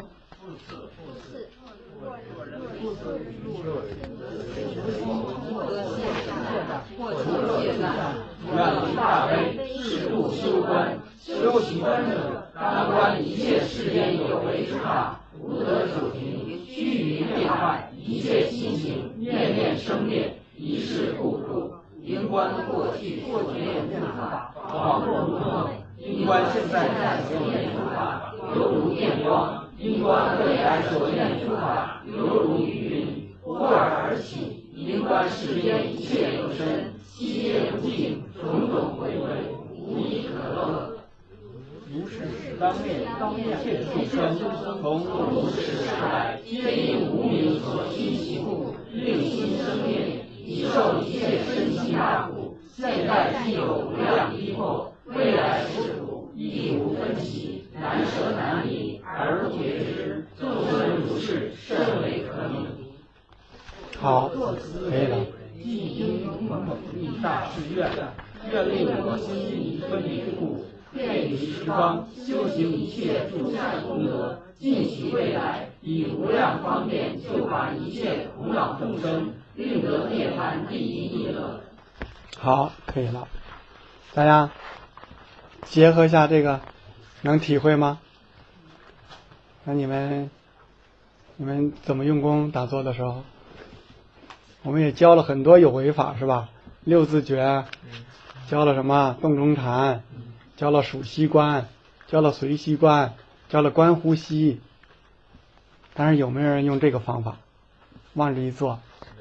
远离大悲，是故修观。修习观者，当观一切世间有为之法，无得主题，须臾变坏，一切心情，念念生变，一事不住。应观过去所念诸法， 恍若如梦。因观现在所念诸法，犹如电光；因观未来所念诸法，犹如雨云，忽而而起。因观世间一切有生，悉皆不净，种种回归，无一可乐。如是当灭一切众生，从无始时来，皆因无明所熏其故，令心生灭，以受一切身心大苦。现在既有无量逼迫，未来世苦亦无分歧，难舍难离，而不觉之。众生如是，甚为可悯。 好，可以了。 既因猛立大誓愿，愿令我心一分离故，遍于十方，修行一切诸善功德，尽其未来，以无量方便救拔一切苦恼众生，令得涅槃第一意乐。 好，可以了。大家结合一下这个，能体会吗？那你们怎么用功打坐的时候？我们也教了很多有为法，是吧？六字诀，教了什么？洞中禅，教了数息观，教了随息观，教了观呼吸。但是有没有人用这个方法？往这一坐，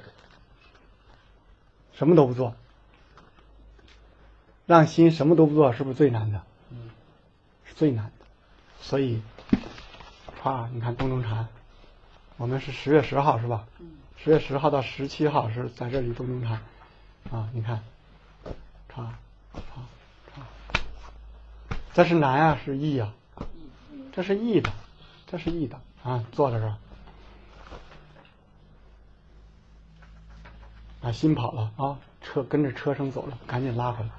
什么都不做，让心什么都不做，是不是最难的？是最难的。所以，你看洞中禅，我们是10月10号是吧？10月10号到17号是在这里洞中禅啊，你看，这是难啊，是易啊？这是易的，这是易的啊！坐在这儿啊，心跑了啊，车跟着车声走了，赶紧拉回来。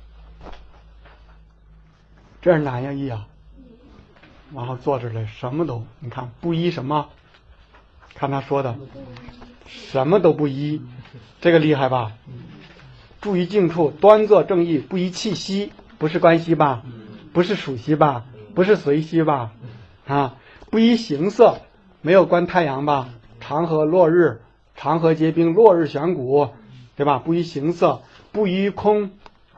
这是难呀，易啊！然后坐这来，什么都你看不依什么？看他说的，什么都不依，这个厉害吧？注于静处，端坐正意，不依气息，不是关系吧？不是属息吧？不是随息吧？啊，不依形色，没有观太阳吧？长河落日，长河结冰，落日悬谷，对吧？不依形色，不依空，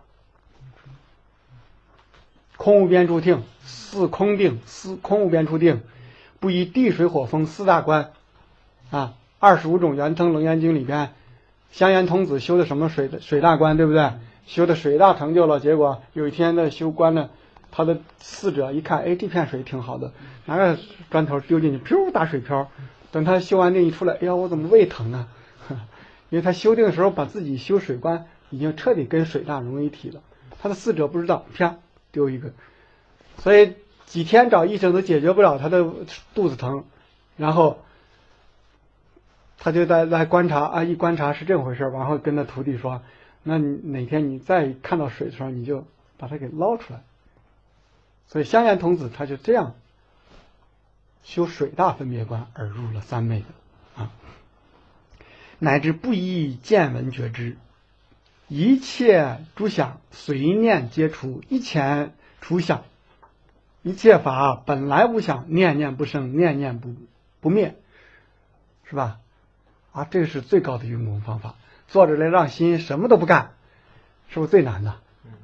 空无边处定，四空定，四空无边处定，不依地水火风四大观啊。25种圆通楞严经里边，香严童子修的什么水大观，对不对？修的水大成就了，结果有一天的修观了，他的侍者一看，哎，这片水挺好的，拿个砖头丢进去，噗，打水漂。等他修完定一出来，哎呀，我怎么胃疼啊？因为他修定的时候把自己修水观已经彻底跟水大融为一体了，他的侍者不知道，啪丢一个，所以几天找医生都解决不了他的肚子疼，然后他就来观察啊，一观察是这么回事，然后跟他徒弟说，那你哪天你再看到水的时候，你就把它给捞出来。所以香严童子他就这样修水大分别观而入了三昧的啊，乃至不依见闻觉知，一切诸想随念皆除，一前除想，一切法本来无想，念念不生，念念不灭，是吧？啊，这是最高的用功方法。坐着来让心什么都不干，是不是最难的？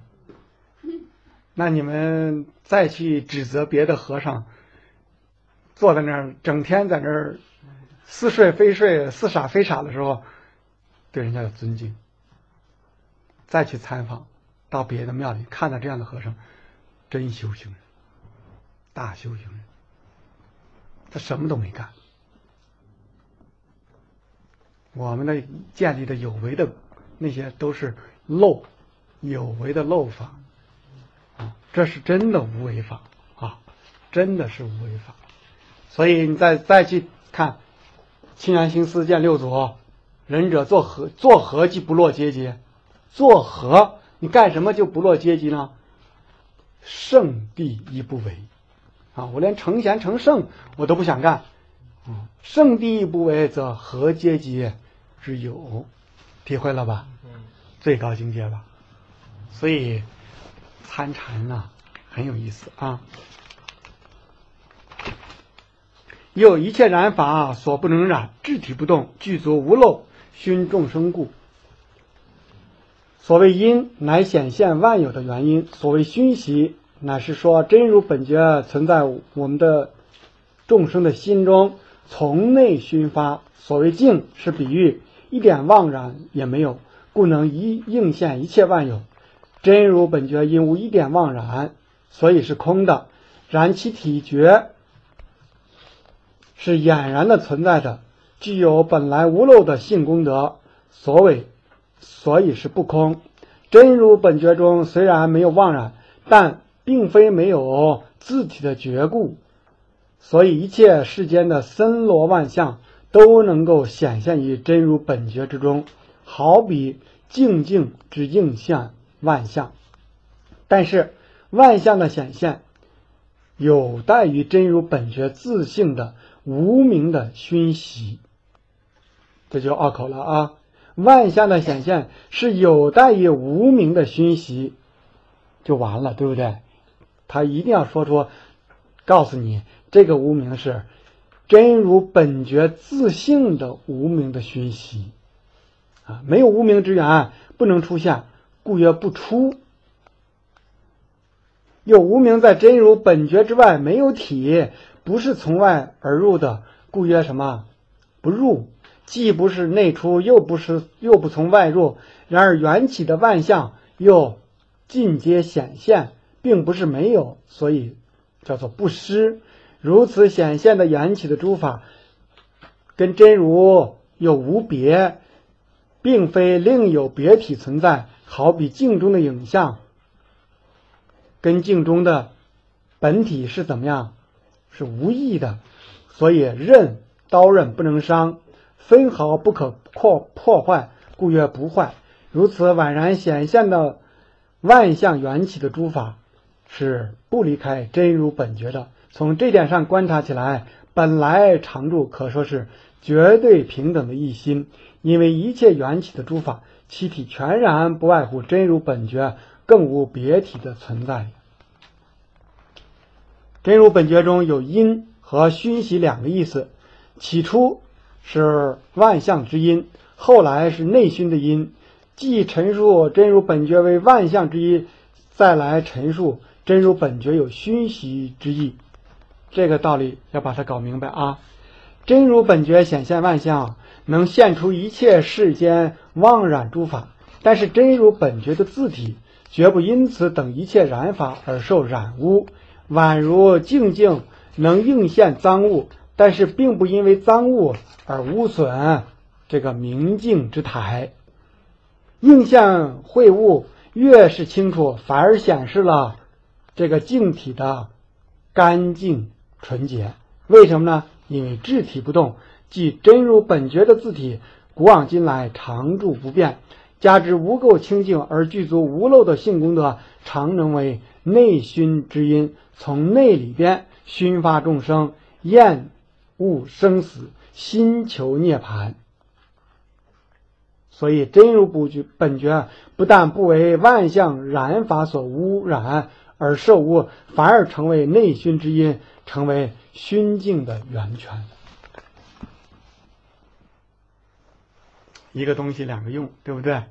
那你们再去指责别的和尚，坐在那儿整天在那儿似睡非睡、似傻非傻的时候，对人家有尊敬。再去参访，到别的庙里看到这样的和尚，真修行人，大修行人，他什么都没干。我们的建立的有为的那些都是有为的漏法啊，这是真的无为法啊，真的是无为法。所以你再去看清源行思见六祖，仁者作何即不落阶级？作何你干什么就不落阶级呢？圣地亦不为啊！我连成贤成圣我都不想干，圣地亦不为，则何阶级之有？体会了吧？最高境界吧。所以参禅呢很有意思啊。有一切染法所不能染，智体不动，具足无漏，熏众生故。 所谓因，乃显现万有的原因；所谓熏习，乃是说真如本觉存在我们的众生的心中，从内熏发。所谓净，是比喻一点妄然也没有，故能应现一切万有。真如本觉因无一点妄然，所以是空的，然其体觉是俨然的存在的，具有本来无漏的性功德，所以是不空。真如本觉中虽然没有妄然，但并非没有自体的觉故，所以一切世间的森罗万象都能够显现于真如本觉之中，好比静静之应现万象。但是万象的显现有待于真如本觉自性的无明的熏习，这就拗口了啊！万象的显现是有待于无明的熏习，就完了，对不对？他一定要说出，告诉你这个无明是真如本觉自性的无明的熏习啊，没有无明之源不能出现，故曰不出。有无明在真如本觉之外没有体，不是从外而入的，故曰什么？不入。既不是内出，又不从外入，然而缘起的万象又尽皆显现，并不是没有，所以叫做不失。如此显现的缘起的诸法跟真如又无别，并非另有别体存在，好比镜中的影像跟镜中的本体是怎么样？是无异的，所以刀刃不能伤，分毫不可破坏，故曰不坏。如此宛然显现的万象缘起的诸法是不离开真如本觉的。从这点上观察起来，本来常住可说是绝对平等的一心，因为一切缘起的诸法其体全然不外乎真如本觉，更无别体的存在。真如本觉中有因和熏习两个意思，起初是万象之因，后来是内熏的因。既陈述真如本觉为万象之一，再来陈述真如本觉有熏习之意，这个道理要把它搞明白啊！真如本觉显现万象，能现出一切世间妄染诸法，但是真如本觉的自体绝不因此等一切染法而受染污，宛如静静能应现脏物，但是并不因为脏物而污损这个明净之台。应现秽物越是清楚，反而显示了这个净体的干净纯洁。为什么呢？因为质体不动，即真如本觉的自体古往今来常住不变，加之无垢清净而具足无漏的性功德，常能为内熏之因，从内里边熏发众生，厌恶生死，心求涅槃。所以真如本觉不但不为万象染法所污染而受污，反而成为内熏之因，成为熏净的源泉。一个东西两个用，对不对？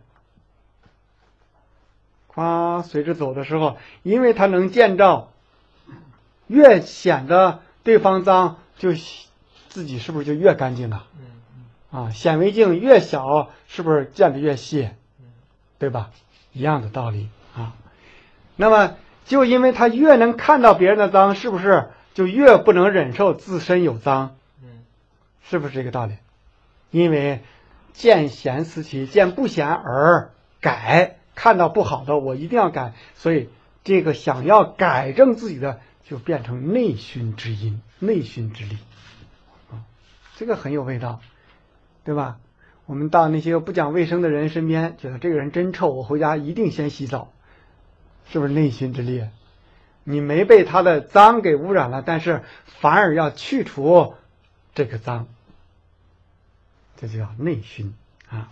随着走的时候，因为它能见照，越显得对方脏，就自己是不是就越干净了？显微镜越小，是不是见得越细？对吧？一样的道理啊。那么就因为他越能看到别人的脏，是不是就越不能忍受自身有脏？是不是这个道理？因为见贤思齐，见不贤而改，看到不好的我一定要改，所以这个想要改正自己的就变成内熏之因，内熏之力这个很有味道，对吧？我们到那些不讲卫生的人身边，觉得这个人真臭，我回家一定先洗澡，是不是内熏之力？你没被他的脏给污染了，但是反而要去除这个脏，这就叫内熏啊。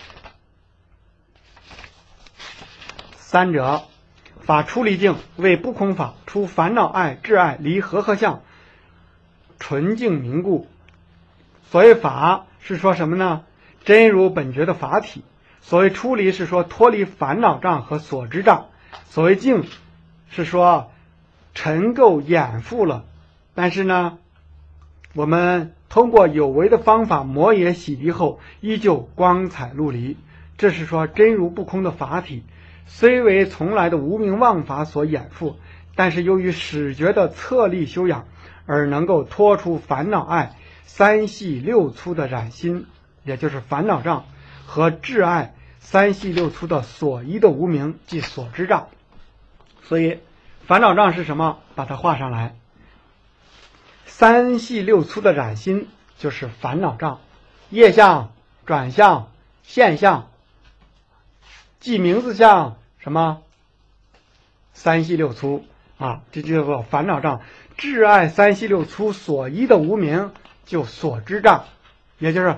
三者，法出离境为不空法，出烦恼爱、智爱离和合相，纯净明故。所谓法是说什么呢？真如本觉的法体， 所谓出离是说脱离烦恼障和所知障，所谓净是说尘垢掩覆了，但是呢我们通过有为的方法摩耶洗涤后依旧光彩陆离，这是说真如不空的法体，虽为从来的无明妄法所掩覆，但是由于始觉的策力修养而能够脱出烦恼爱三细六粗的染心，也就是烦恼障和挚爱三细六粗的所依的无明，即所知障。所以烦恼障是什么？把它画上来。三细六粗的染心就是烦恼障，业相、转相、现象，记名字相什么？三细六粗啊，这就叫做烦恼障。挚爱三细六粗所依的无明，就所知障，也就是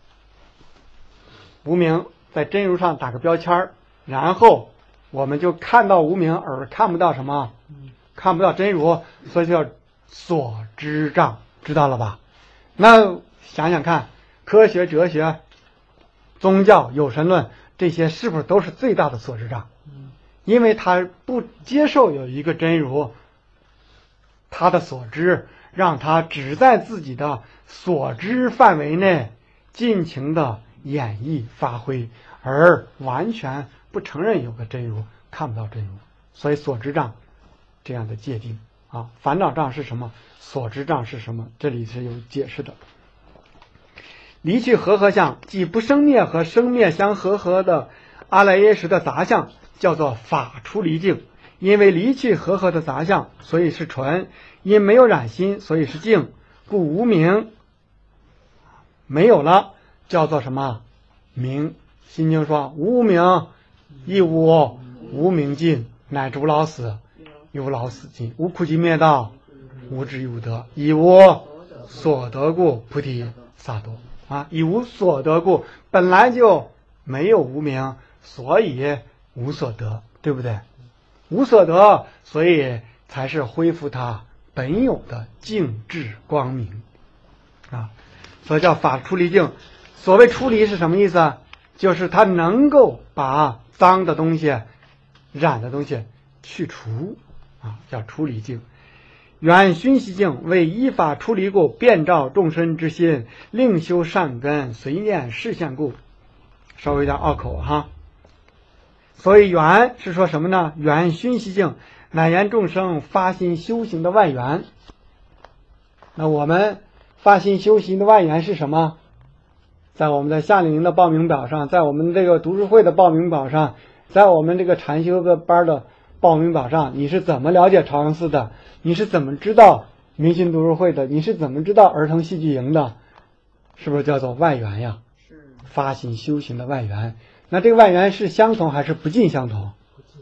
无明在真如上打个标签，然后我们就看到无明而看不到什么？看不到真如，所以叫所知障，知道了吧？那想想看，科学、哲学、宗教、有神论这些是不是都是最大的所知障？因为他不接受有一个真如，他的所知让他只在自己的所知范围内尽情的演绎发挥，而完全不承认有个真如，看不到真如，所以所知障这样的界定啊。烦恼障是什么？所知障是什么？这里是有解释的。离去和合相，即不生灭和生灭相和合的阿赖耶识的杂相，叫做法出离境。因为离去和合的杂相，所以是纯；因没有染心，所以是净。故无明没有了，叫做什么？明。心经说：无明亦无无明尽，乃至无老死，亦无老死尽；无苦集灭道，无智亦无得，以无所得故，菩提萨埵啊！以无所得故，本来就没有无明，所以无所得，对不对？无所得，所以才是恢复它本有的净智光明啊，所以叫法出离境。所谓出离是什么意思啊？就是它能够把脏的东西、染的东西去除啊，叫出离境。原熏习境为依法出离故，遍照众生之心，另修善根，随念视现故。稍微有点拗口哈。所以缘是说什么呢？缘熏习境乃言众生发心修行的外缘。那我们发心修行的外缘是什么？在我们的夏令营的报名表上，在我们这个读书会的报名表上，在我们这个禅修的班的报名表上，你是怎么了解朝阳寺的？你是怎么知道明心读书会的？你是怎么知道儿童戏剧营的？是不是叫做外缘呀？是发心修行的外缘。那这个外缘是相同还是不尽相同？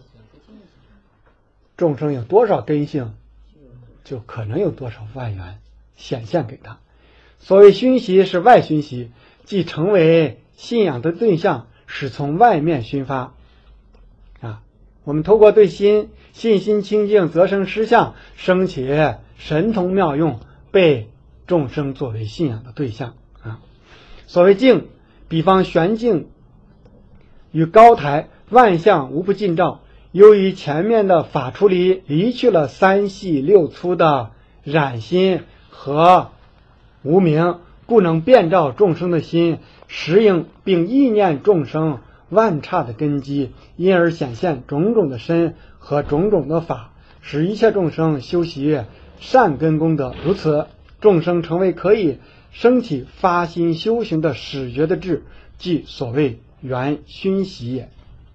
众生有多少根性，就可能有多少外缘显现给他。所谓熏习是外熏习，即成为信仰的对象，使从外面熏发啊。我们透过对信心清净，则生实相，生起神通妙用，被众生作为信仰的对象啊。所谓境，比方玄境与高台，万象无不尽照。由于前面的法出离离去了三细六粗的染心和无明，故能遍照众生的心，实应并意念众生万刹的根基，因而显现种种的身和种种的法，使一切众生修习善根功德。如此，众生成为可以升起发心修行的始觉的智，即所谓缘熏习也。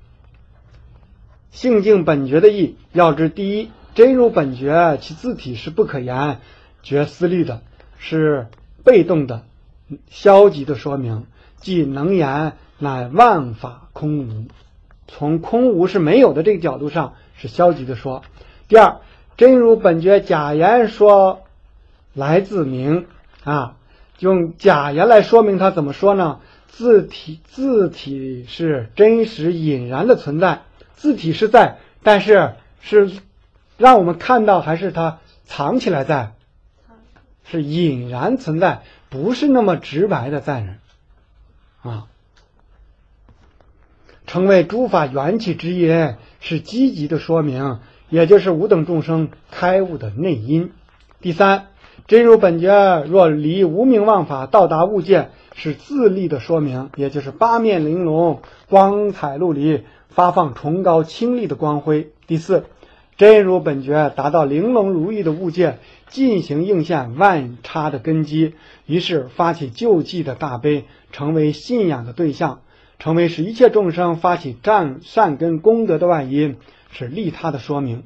性净本觉的义，要知第一，真如本觉其自体是不可言觉思虑的，是被动的消极的说明，即能言乃万法空无，从空无是没有的这个角度上是消极的说。第二，真如本觉假言说来自明啊，用假言来说明它怎么说呢？自体是真实隐然的存在，自体是在，但是是让我们看到还是它藏起来在？是隐然存在，不是那么直白的在那啊。 成为诸法缘起之因，是积极的说明，也就是无等众生开悟的内因。第三，真如本觉若离无明妄法到达悟界，是自利的说明，也就是八面玲珑光彩陆离，发放崇高清丽的光辉。第四，真如本觉达到玲珑如意的悟界，进行应现万差的根基，于是发起救济的大悲，成为信仰的对象，成为使一切众生发起善根功德的万因，是利他的说明。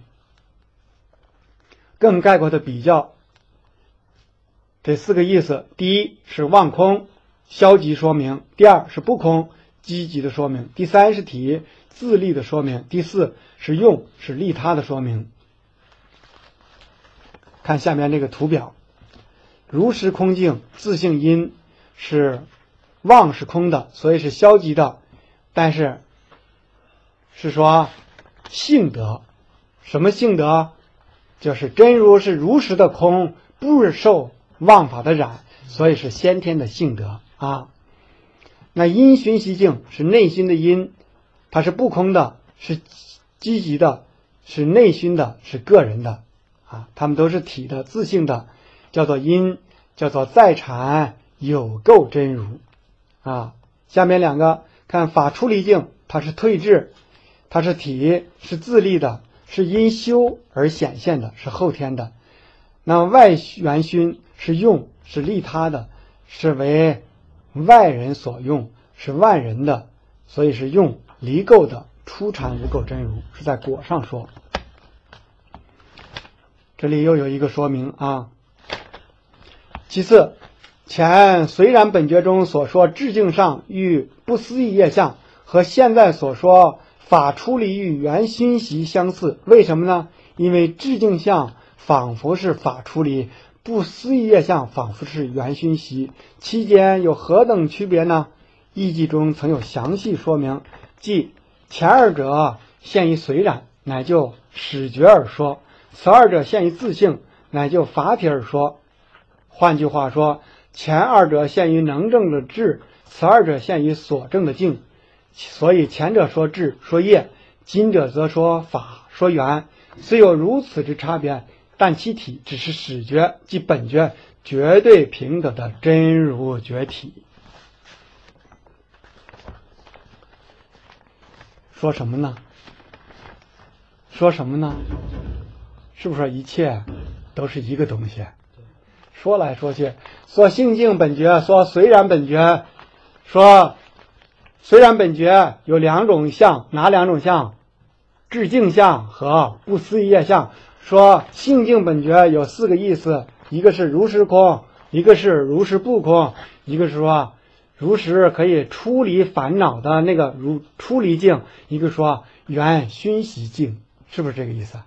更概括的比较这四个意思：第一是妄空，消极说明；第二是不空，积极的说明；第三是体，自利的说明；第四是用，是利他的说明。看下面这个图表，如实空境自性因是妄是空的，所以是消极的，但是是说性德。什么性德？就是真如是如实的空，不受妄法的染，所以是先天的性德啊。那因循习境是内心的因，它是不空的，是积极的，是内心的，是个人的啊，它们都是体的自性的，叫做因，叫做在产有垢真如啊。下面两个看法出离境，它是退滞，它是体，是自利的，是因修而显现的，是后天的。那外缘熏是用，是利他的，是为外人所用，是万人的，所以是用离垢的，出产无垢真如，是在果上说。这里又有一个说明啊。其次，前虽然本觉中所说智境上与不思议业相，和现在所说法出离与缘熏习相似，为什么呢？因为智境相仿佛是法出离，不思议业相仿佛是缘熏习，其间有何等区别呢？义记中曾有详细说明，即前二者现于随染，乃就始觉而说；此二者现于自性，乃就法体而说。换句话说，前二者现于能证的智，此二者现于所证的境。所以前者说智说业，今者则说法说缘，虽有如此之差别，但其体只是始觉，即本觉绝对平等的真如觉体。说什么呢？说什么呢？是不是一切都是一个东西？说来说去，说性境本觉，说虽然本觉，说虽然本觉有两种相，哪两种相？智境相和不思议业相。说性境本觉有四个意思，一个是如实空，一个是如实不空，一个是说如实可以出离烦恼的那个如出离境，一个说缘熏习境，是不是这个意思？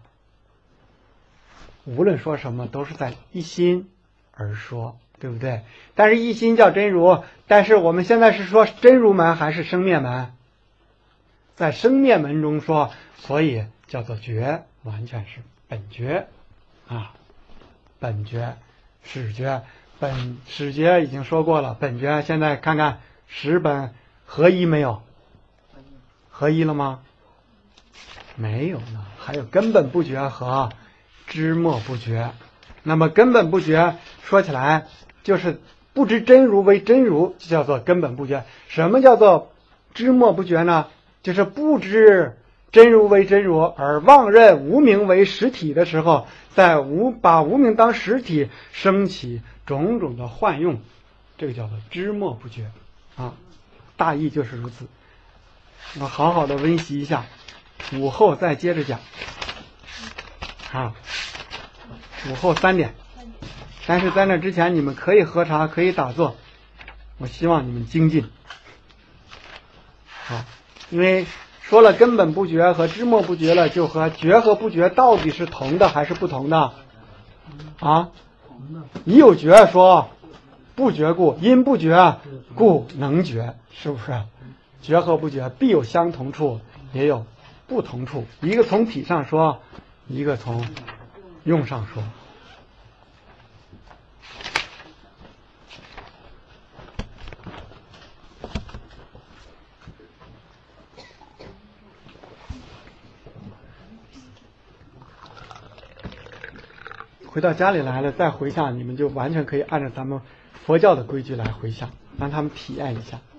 无论说什么都是在一心而说，对不对？但是一心叫真如，但是我们现在是说真如门还是生灭门？在生灭门中说，所以叫做觉，完全是本觉啊，本觉始觉，始觉已经说过了，本觉现在看看始本合一没有？合一了吗？没有呢，还有根本不觉和知末不觉。那么根本不觉说起来就是不知真如为真如，就叫做根本不觉。什么叫做知末不觉呢？就是不知真如为真如，而妄认无明为实体的时候，把无明当实体，升起种种的幻用，这个叫做知末不觉啊。大意就是如此。我好好的温习一下，午后再接着讲啊。午后3点，但是在那之前你们可以喝茶，可以打坐，我希望你们精进。好，因为说了根本不觉和知末不觉了，就和觉和不觉到底是同的还是不同的啊？已有觉说不觉故，因不觉故能觉，是不是？觉和不觉必有相同处，也有不同处，一个从体上说，一个从用上说。 回到家里来了再回向，你们就完全可以按照咱们佛教的规矩来回向，让他们体验一下。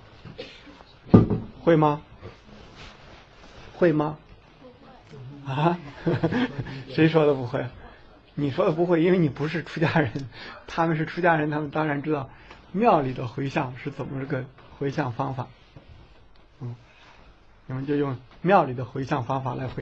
会吗？会吗？啊？谁说的不会？你说的不会，因为你不是出家人，他们是出家人，他们当然知道庙里的回向是怎么个回向方法。你们就用庙里的回向方法来回